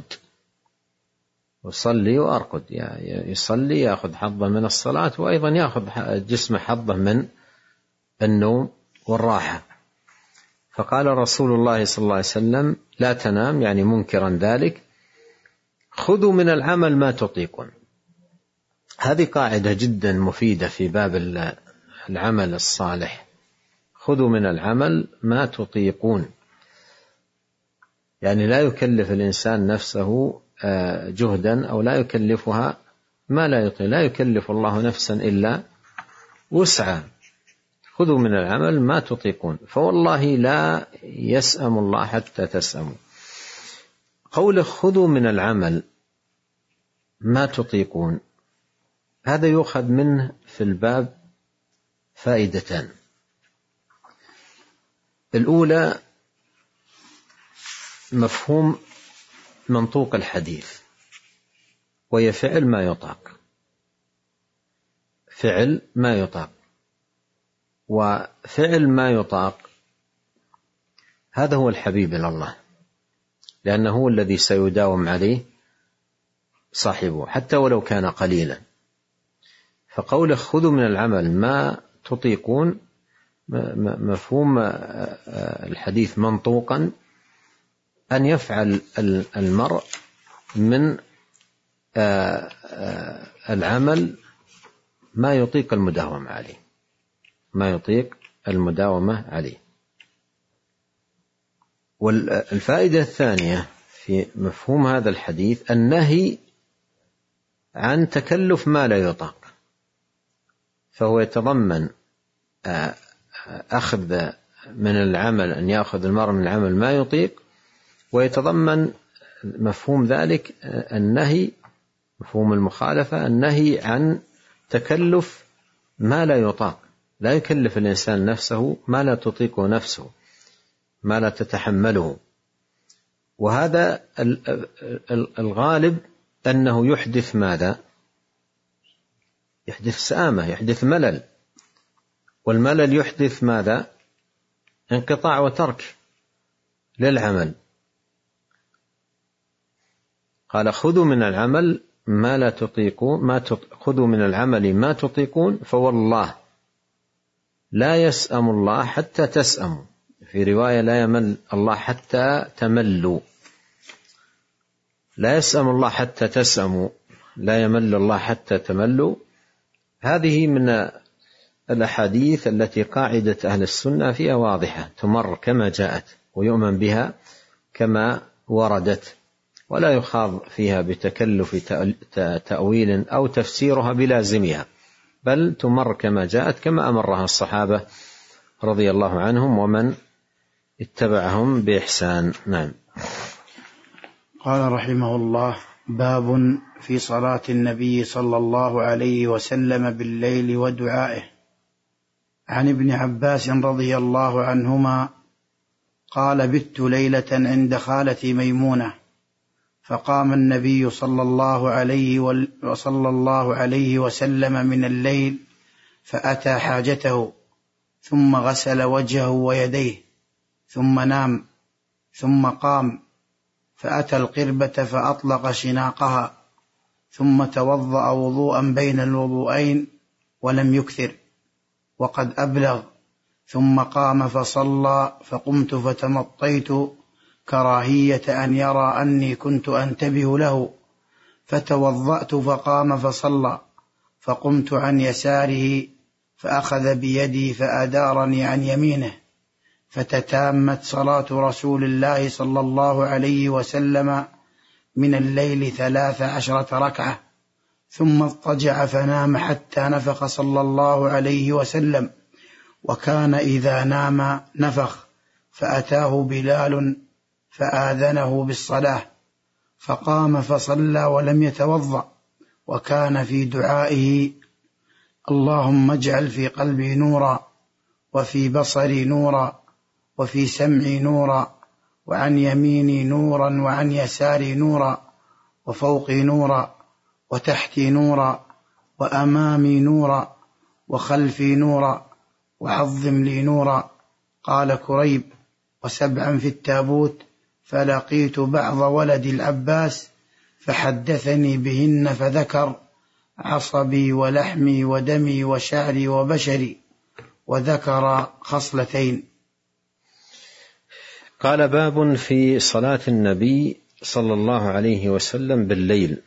S2: يصلي وأرقد، يصلي يأخذ حظه من الصلاة، وأيضا يأخذ جسم حظه من النوم والراحة. فقال رسول الله صلى الله عليه وسلم: لا تنام، يعني منكرا ذلك. خذوا من العمل ما تطيقون. هذه قاعدة جدا مفيدة في باب العمل الصالح. خذوا من العمل ما تطيقون، يعني لا يكلف الإنسان نفسه جهدا أو لا يكلفها ما لا يطيق. لا يكلف الله نفسا إلا وسعها. خذوا من العمل ما تطيقون، فوالله لا يسأم الله حتى تسأموا. قوله خذوا من العمل ما تطيقون، هذا يؤخذ منه في الباب فائدتان. الأولى مفهوم منطوق الحديث، وهي فعل ما يطاق. فعل ما يطاق، وفعل ما يطاق هذا هو الحبيب إلى الله، لأنه هو الذي سيداوم عليه صاحبه حتى ولو كان قليلا. فقوله خذوا من العمل ما تطيقون، مفهوم الحديث منطوقا أن يفعل المرء من العمل ما يطيق المداومة عليه، ما يطيق المداومة عليه. والفائدة الثانية في مفهوم هذا الحديث النهي عن تكلف ما لا يطاق، فهو يتضمن أخذ من العمل، أن يأخذ المرء من العمل ما يطيق، ويتضمن مفهوم ذلك النهي، مفهوم المخالفة، النهي عن تكلف ما لا يطاق. لا يكلف الإنسان نفسه ما لا تطيقه نفسه، ما لا تتحمله. وهذا الغالب أنه يحدث ماذا؟ يحدث سآمة، يحدث ملل، والملل يحدث ماذا؟ انقطاع وترك للعمل. قال خذوا من العمل ما لا تطيقون، خذوا من العمل ما تطيقون، فوالله لا يسأم الله حتى تسأموا. في رواية لا يمل الله حتى تملوا. لا يسأم الله حتى تسأموا، لا يمل الله حتى تملوا. هذه من الأحاديث التي قاعدة أهل السنة فيها واضحة، تمر كما جاءت ويؤمن بها كما وردت، ولا يخاض فيها بتكلف تأويل أو تفسيرها بلازمها، بل تمر كما جاءت كما أمرها الصحابة رضي الله عنهم ومن اتبعهم بإحسان. نعم.
S1: قال رحمه الله: باب في صلاة النبي صلى الله عليه وسلم بالليل ودعائه. عن ابن عباس رضي الله عنهما قال: بت ليلة عند خالتي ميمونة، فقام النبي صلى الله عليه وسلم من الليل فأتى حاجته، ثم غسل وجهه ويديه، ثم نام، ثم قام فأتى القربة فأطلق شناقها، ثم توضأ وضوءا بين الوضوءين ولم يكثر وقد أبلغ، ثم قام فصلى، فقمت فتمطيت كراهية أن يرى أني كنت أنتبه له، فتوضأت فقام فصلى، فقمت عن يساره فأخذ بيدي فأدارني عن يمينه، فتتامت صلاة رسول الله صلى الله عليه وسلم من الليل 13 ركعة، ثم اضطجع فنام حتى نفخ صلى الله عليه وسلم، وكان إذا نام نفخ، فأتاه بلال فآذنه بالصلاة، فقام فصلى ولم يتوضأ، وكان في دعائه: اللهم اجعل في قلبي نورا، وفي بصري نورا، وفي سمعي نورا، وعن يميني نورا، وعن يساري نورا، وفوقي نورا، وتحتي نورا، وأمامي نورا، وخلفي نورا، وعظم لي نورا. قال كريب: وسبعا في التابوت، فلقيت بعض ولد العباس فحدثني بهن، فذكر: عصبي ولحمي ودمي وشعري وبشري، وذكر خصلتين.
S2: قال: باب في صلاة النبي صلى الله عليه وسلم بالليل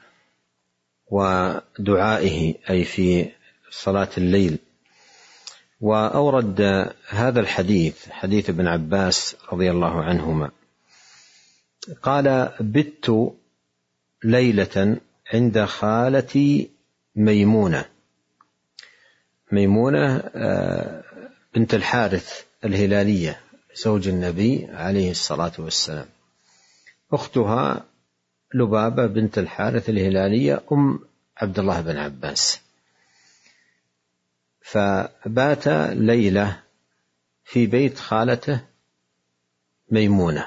S2: ودعائه، أي في صلاة الليل. وأورد هذا الحديث، حديث ابن عباس رضي الله عنهما، قال: بت ليلة عند خالتي ميمونة بنت الحارث الهلالية زوج النبي عليه الصلاة والسلام، أختها لبابة بنت الحارث الهلالية أم عبد الله بن عباس. فبات ليلة في بيت خالته ميمونة،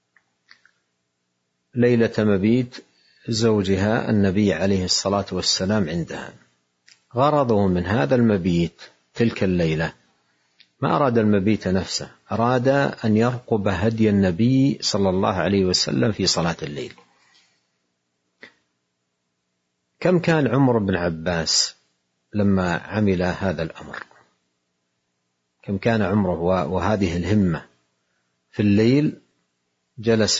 S2: ليلة مبيت زوجها النبي عليه الصلاة والسلام عندها. غرضه من هذا المبيت تلك الليلة ما أراد المبيت نفسه، أراد أن يرقب هدي النبي صلى الله عليه وسلم في صلاة الليل. كم كان عمر بن عباس لما عمل هذا الأمر؟ كم كان عمره وهذه الهمة؟ في الليل جلس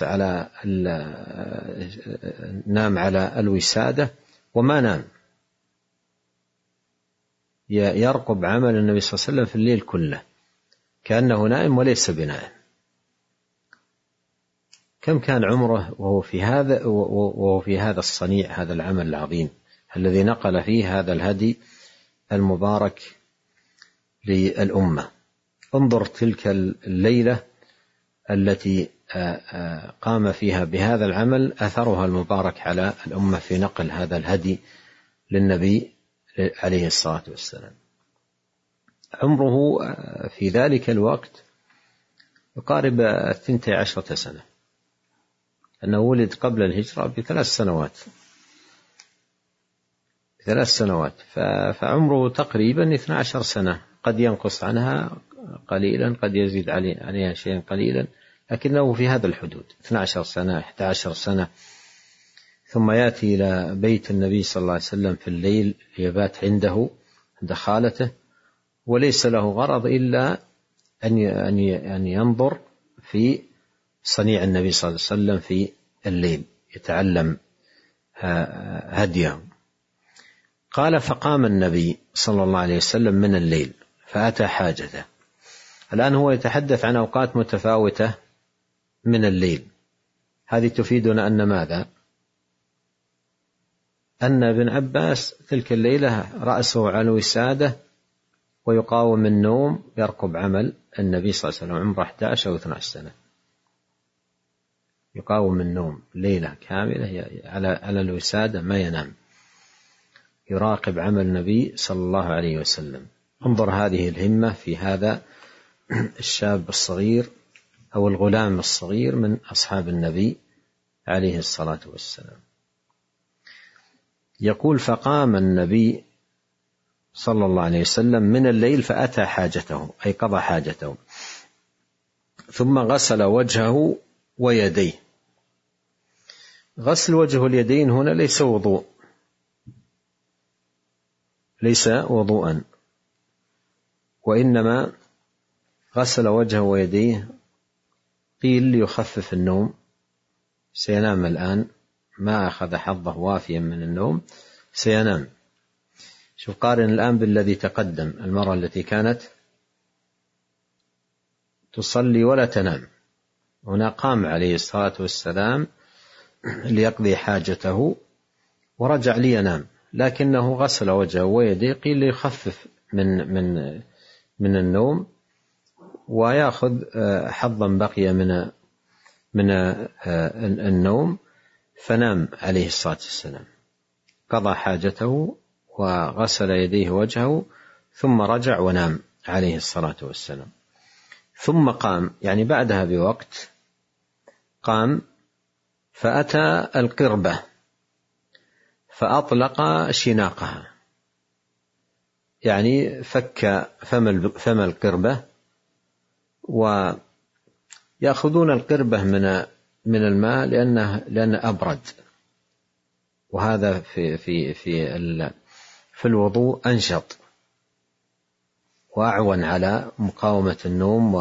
S2: نام على الوسادة وما نام، يرقب عمل النبي صلى الله عليه وسلم في الليل كله كأنه نائم وليس بنائم. كم كان عمره وهو في هذا الصنيع، هذا العمل العظيم الذي نقل فيه هذا الهدي المبارك للأمة. انظر تلك الليلة التي قام فيها بهذا العمل، أثرها المبارك على الأمة في نقل هذا الهدي للنبي عليه الصلاة والسلام. عمره في ذلك الوقت يقارب 12 سنة، أنه ولد قبل الهجرة ب3 سنوات، فعمره تقريبا 12 سنة، قد ينقص عنها قليلا، قد يزيد عليها شيئا قليلا، لكنه في هذا الحدود 12 سنة 11 سنة. ثم يأتي إلى بيت النبي صلى الله عليه وسلم في الليل يبات عنده عند خالته، وليس له غرض إلا أن ينظر في صنيع النبي صلى الله عليه وسلم في الليل، يتعلم هديه. قال: فقام النبي صلى الله عليه وسلم من الليل فأتى حاجته. الآن هو يتحدث عن أوقات متفاوتة من الليل، هذه تفيدنا أن ماذا؟ أن ابن عباس تلك الليلة رأسه على الوسادة ويقاوم النوم، يرقب عمل النبي صلى الله عليه وسلم، عمره 11 أو 12 سنة، يقاوم النوم ليلة كاملة على الوسادة، ما ينام، يراقب عمل النبي صلى الله عليه وسلم. انظر هذه الهمة في هذا الشاب الصغير أو الغلام الصغير من أصحاب النبي عليه الصلاة والسلام. يقول: فقام النبي صلى الله عليه وسلم من الليل فأتى حاجته، أي قضى حاجته، ثم غسل وجهه ويديه. غسل وجه واليدين هنا ليس وضوءا، وإنما غسل وجهه ويديه، قيل ليخفف النوم، سينام الآن، ما أخذ حظه وافيا من النوم سينام. شوف قارن الآن بالذي تقدم، المرأة التي كانت تصلي ولا تنام، هنا قام عليه الصلاة والسلام ليقضي حاجته ورجع لينام، لكنه غسل وجهه ويديه قيل ليخفف من النوم ويأخذ حظا بقي من النوم، فنام عليه الصلاة والسلام، قضى حاجته وغسل يديه وجهه ثم رجع ونام عليه الصلاة والسلام. ثم قام، يعني بعدها بوقت قام فأتى القربة فأطلق شناقها، يعني فك فم القربة، ويأخذون القربة من الماء لأنه أبرد، وهذا في الوضوء أنشط وأعون على مقاومة النوم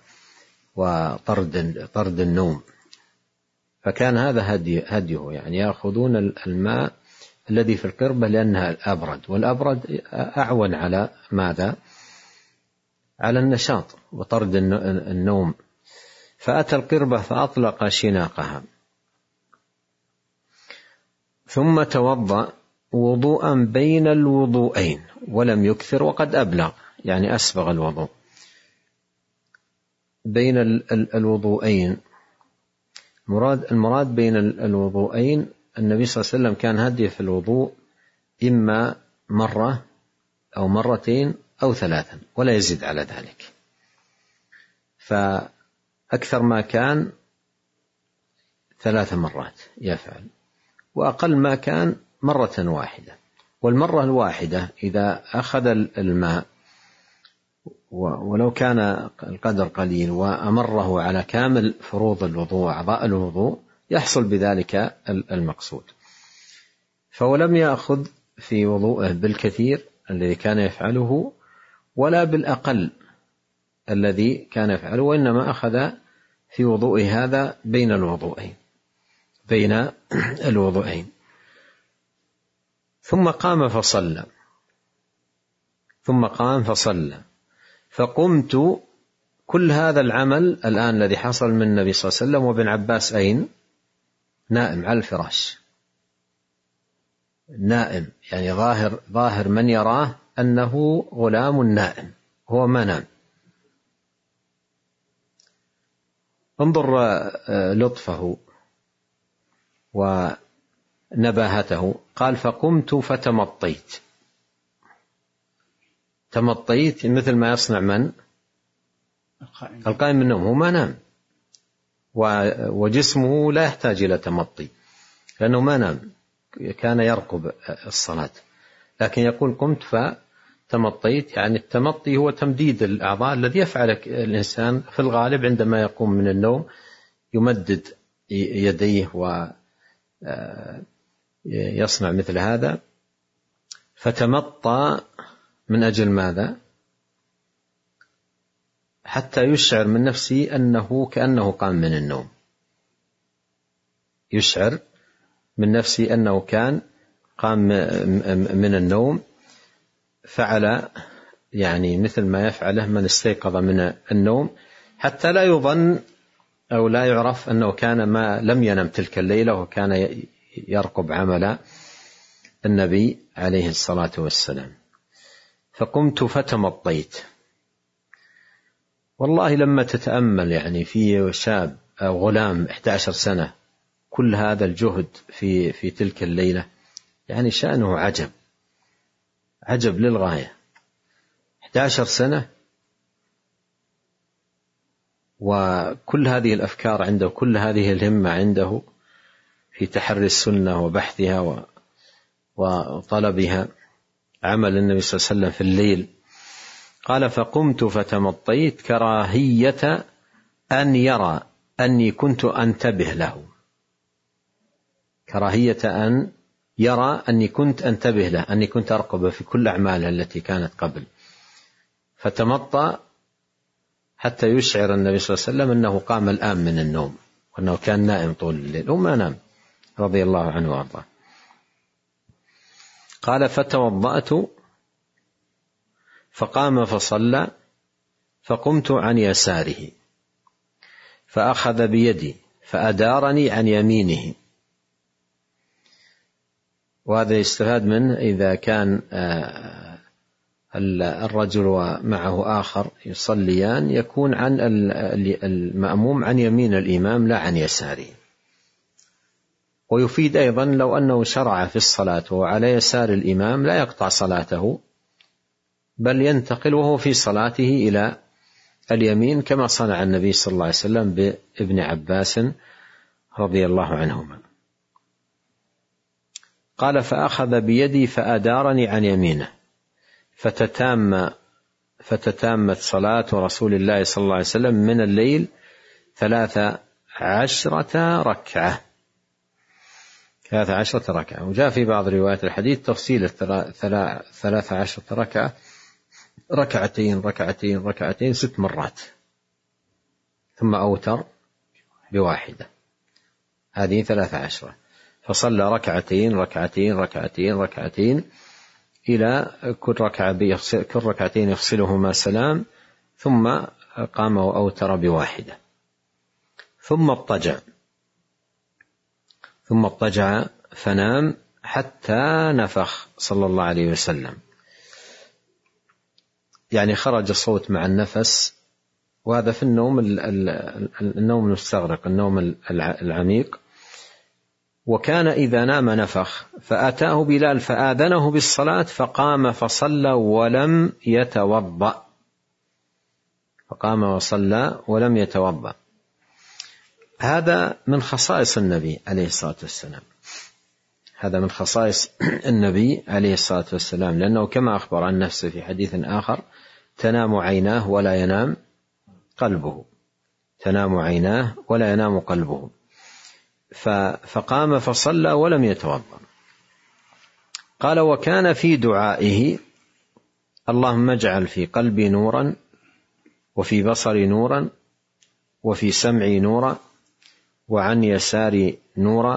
S2: وطرد النوم. فكان هذا هديه، يعني يأخذون الماء الذي في القربة لأنها أبرد، والأبرد أعون على ماذا؟ على النشاط وطرد النوم. فأتى القربة فأطلق شناقها ثم توضأ وضوءا بين الوضوءين ولم يكثر وقد أبلغ، يعني أسبغ الوضوء. بين الوضوءين، المراد بين الوضوءين النبي صلى الله عليه وسلم كان هديه في الوضوء إما مرة أو مرتين أو ثلاثا ولا يزيد على ذلك، فأكثر ما كان 3 مرات يفعل، وأقل ما كان مرة واحدة. والمرة الواحدة إذا أخذ الماء ولو كان القدر قليل وأمره على كامل فروض الوضوء أعضاء الوضوء يحصل بذلك المقصود. فولم يأخذ في وضوءه بالكثير الذي كان يفعله ولا بالأقل الذي كان يفعله، وإنما أخذ في وضوءه هذا بين الوضوءين. ثم قام فصلى فقمت. كل هذا العمل الآن الذي حصل من النبي صلى الله عليه وسلم وابن عباس أين؟ نائم على الفراش، نائم، يعني ظاهر من يراه أنه غلام نائم، هو ما نام. انظر لطفه ونباهته، قال فقمت فتمطيت. تمطيت مثل ما يصنع من؟ القائم من النوم، هو ما نام، وجسمه لا يحتاج إلى تمطي لأنه ما نام، كان يرقب الصلاة، لكن يقول قمت فتمطيت، يعني التمطي هو تمديد الأعضاء الذي يفعل الإنسان في الغالب عندما يقوم من النوم، يمدد يديه ويصنع مثل هذا. فتمطى من أجل ماذا؟ حتى يشعر من نفسه أنه كأنه قام من النوم، يشعر من نفسه أنه كان قام من النوم، فعل يعني مثل ما يفعله من استيقظ من النوم، حتى لا يظن أو لا يعرف أنه كان ما لم ينم تلك الليلة وكان يرقب عمل النبي عليه الصلاة والسلام. فقمت فتمطيت. والله لما تتأمل يعني في شاب أو غلام 11 سنة كل هذا الجهد في تلك الليلة، يعني شأنه عجب للغاية. 11 سنة وكل هذه الأفكار عنده، كل هذه الهمة عنده في تحري السنة وبحثها وطلبها، عمل النبي صلى الله عليه وسلم في الليل. قال فقمت فتمطيت كراهية أن يرى أني كنت أنتبه له، كراهية أن يرى أني كنت أنتبه له، أني كنت أرقب في كل أعماله التي كانت قبل. فتمطى حتى يشعر النبي صلى الله عليه وسلم أنه قام الآن من النوم، وأنه كان نائم طول الليل وما نام رضي الله عنه وأرضاه. قال فتوضأت فقام فصلى، فقمت عن يساره فأخذ بيدي فأدارني عن يمينه. وهذا يستفاد منه إذا كان الرجل ومعه آخر يصليان يكون عن المأموم عن يمين الإمام لا عن يساره. ويفيد أيضا لو أنه شرع في الصلاة وعلى يسار الإمام لا يقطع صلاته، بل ينتقل وهو في صلاته إلى اليمين كما صنع النبي صلى الله عليه وسلم بابن عباس رضي الله عنهما. قال فأخذ بيدي فأدارني عن يمينه فتتامت صلاة رسول الله صلى الله عليه وسلم من الليل 13 ركعة. 13 ركعة. وجاء في بعض روايات الحديث تفصيل 13 ركعة، ركعتين ركعتين ركعتين 6 مرات، ثم أوتر بواحدة. هذه 13. فصلى ركعتين ركعتين ركعتين ركعتين إلى كل ركعتين يفصلهما سلام، ثم قام وأوتر بواحدة، ثم اضطجع فنام حتى نفخ صلى الله عليه وسلم، يعني خرج الصوت مع النفس، وهذا في النوم المستغرق، النوم العميق. وكان إذا نام نفخ، فأتاه بلال فآذنه بالصلاة فقام فصلى ولم يتوضأ. هذا من خصائص النبي عليه الصلاة والسلام، هذا من خصائص النبي عليه الصلاة والسلام، لأنه كما أخبر عن نفسه في حديث آخر: تنام عيناه ولا ينام قلبه، تنام عيناه ولا ينام قلبه. فقام فصلى ولم يتوضأ. قال: وكان في دعائه: اللهم اجعل في قلبي نورا، وفي بصري نورا، وفي سمعي نورا، وعن يساري نورا،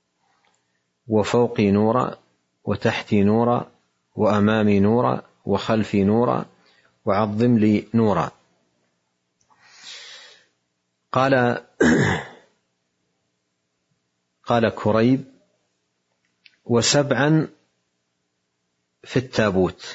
S2: وفوقي نورا، وتحتي نورا، وأمامي نورا، وخلفي نورا، وعظم لي نورا. قال كريب: وسبعا في التابوت،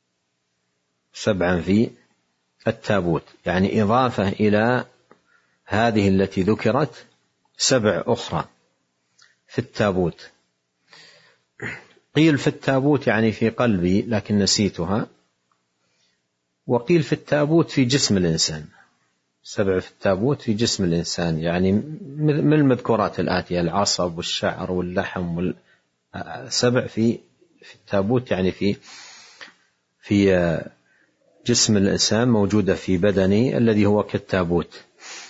S2: 7 في التابوت، يعني إضافة إلى هذه التي ذكرت 7 أخرى في التابوت. قيل في التابوت يعني في قلبي لكن نسيتها، وقيل في التابوت في جسم الإنسان، 7 في التابوت في جسم الإنسان، يعني من المذكورات الآتية: العصب والشعر واللحم 7 في التابوت، يعني في جسم الإنسان، موجودة في بدني الذي هو كالتابوت.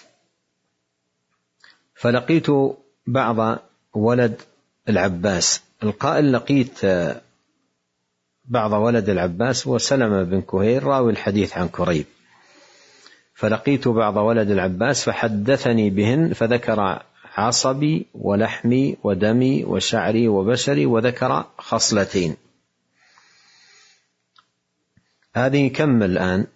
S2: فلقيت بعض ولد العباس. القائل لقيت بعض ولد العباس وسلمة بن كهيل راوي الحديث عن كريب. فلقيت بعض ولد العباس فحدثني بهن، فذكر عصبي ولحمي ودمي وشعري وبشري، وذكر خصلتين. هذه كم الآن؟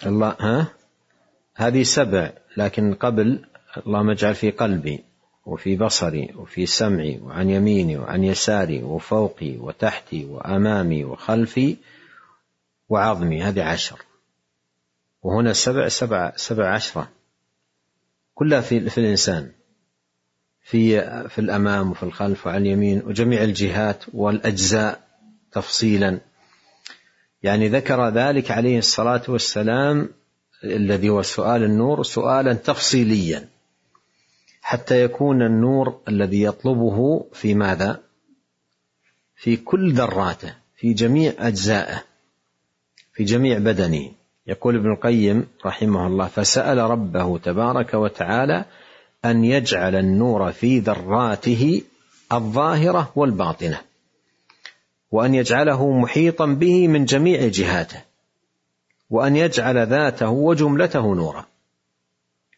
S2: هذه 7، لكن قبل: اللهم اجعل في قلبي، وفي بصري، وفي سمعي، وعن يميني، وعن يساري، وفوقي، وتحتي، وأمامي، وخلفي، وعظمي. هذه 10. وهنا 17 كلها في الإنسان، في الأمام وفي الخلف وعن اليمين وجميع الجهات والأجزاء تفصيلا. يعني ذكر ذلك عليه الصلاة والسلام الذي هو سؤال النور سؤالا تفصيليا، حتى يكون النور الذي يطلبه في ماذا؟ في كل ذراته، في جميع أجزائه، في جميع بدنه. يقول ابن القيم رحمه الله: فسأل ربه تبارك وتعالى أن يجعل النور في ذراته الظاهرة والباطنة، وأن يجعله محيطا به من جميع جهاته، وأن يجعل ذاته وجملته نورا.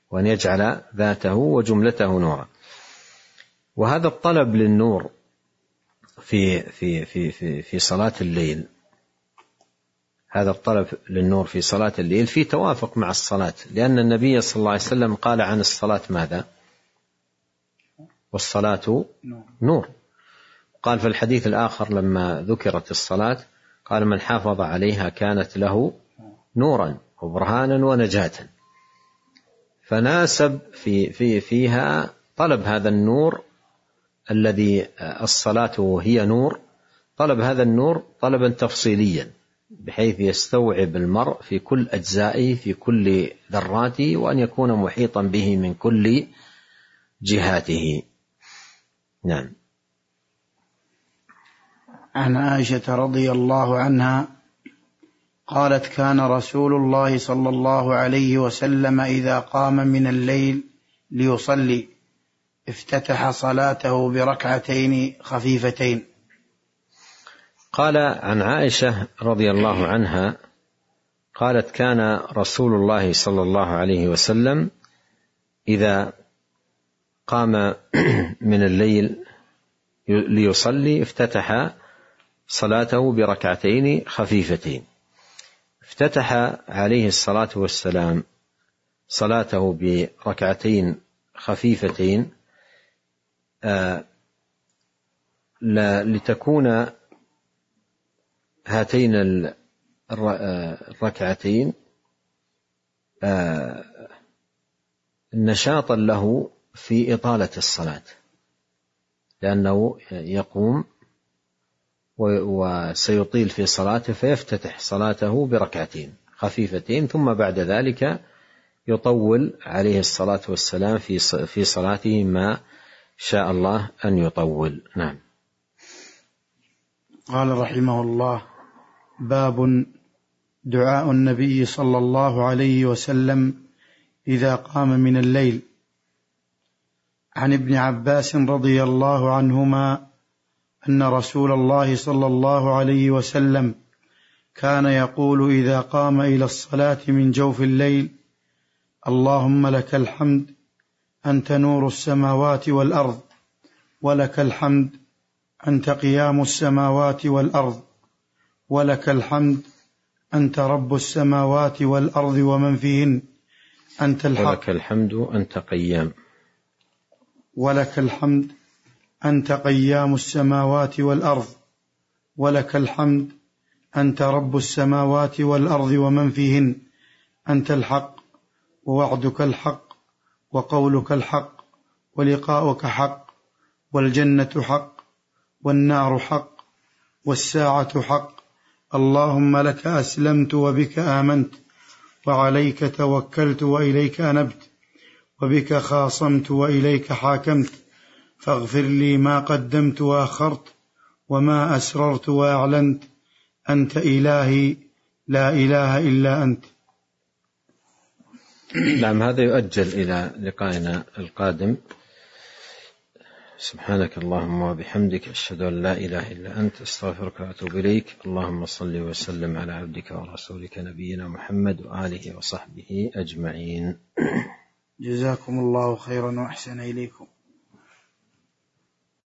S2: وأن يجعل ذاته وجملته نورا. وهذا الطلب للنور في صلاة الليل، هذا الطلب للنور في صلاة الليل في توافق مع الصلاة، لأن النبي صلى الله عليه وسلم قال عن الصلاة ماذا؟ والصلاة نور. قال في الحديث الآخر لما ذكرت الصلاة قال من حافظ عليها كانت له نورا وبرهانا ونجاة. فناسب فيها طلب هذا النور الذي الصلاة هي نور، طلب هذا النور طلبا تفصيليا بحيث يستوعب المرء في كل أجزائه في كل ذراته، وأن يكون محيطا به من كل جهاته. نعم.
S1: عن عائشة رضي الله عنها قالت كان رسول الله صلى الله عليه وسلم إذا قام من الليل ليصلي افتتح صلاته بركعتين خفيفتين.
S2: قال عن عائشة رضي الله عنها قالت كان رسول الله صلى الله عليه وسلم إذا قام من الليل ليصلي افتتح صلاته بركعتين خفيفتين. افتتح عليه الصلاة والسلام صلاته بركعتين خفيفتين لتكون هاتين الركعتين نشاطا له في إطالة الصلاة، لأنه يقوم وسيطيل في صلاته فيفتتح صلاته بركعتين خفيفتين، ثم بعد ذلك يطول عليه الصلاة والسلام في صلاته ما شاء الله أن يطول. نعم.
S1: قال رحمه الله: باب دعاء النبي صلى الله عليه وسلم إذا قام من الليل. عن ابن عباس رضي الله عنهما أن رسول الله صلى الله عليه وسلم كان يقول إذا قام إلى الصلاة من جوف الليل: اللهم لك الحمد أنت نور السماوات والأرض، ولك الحمد أنت قيام السماوات والأرض، ولك الحمد أنت رب السماوات والأرض ومن فيهن، أنت الحق،
S2: ولك الحمد أنت قيام،
S1: ولك الحمد أنت قيام السماوات والأرض، ولك الحمد أنت رب السماوات والأرض ومن فيهن، أنت الحق، ووعدك الحق، وقولك الحق، ولقاؤك حق، والجنة حق، والنار حق، والساعة حق. اللهم لك أسلمت وبك آمنت، وعليك توكلت وإليك أنبت، وبك خاصمت وإليك حاكمت، فاغفر لي ما قدمت وأخرت، وما أسررت وأعلنت، أنت إلهي لا إله إلا أنت.
S2: نعم. هذا يؤجل إلى لقائنا القادم. سبحانك اللهم وبحمدك أشهد أن لا إله إلا أنت أستغفرك وأتوب إليك. اللهم صل وسلم على عبدك ورسولك نبينا محمد وآله وصحبه أجمعين.
S1: جزاكم الله خيرا وأحسن إليكم.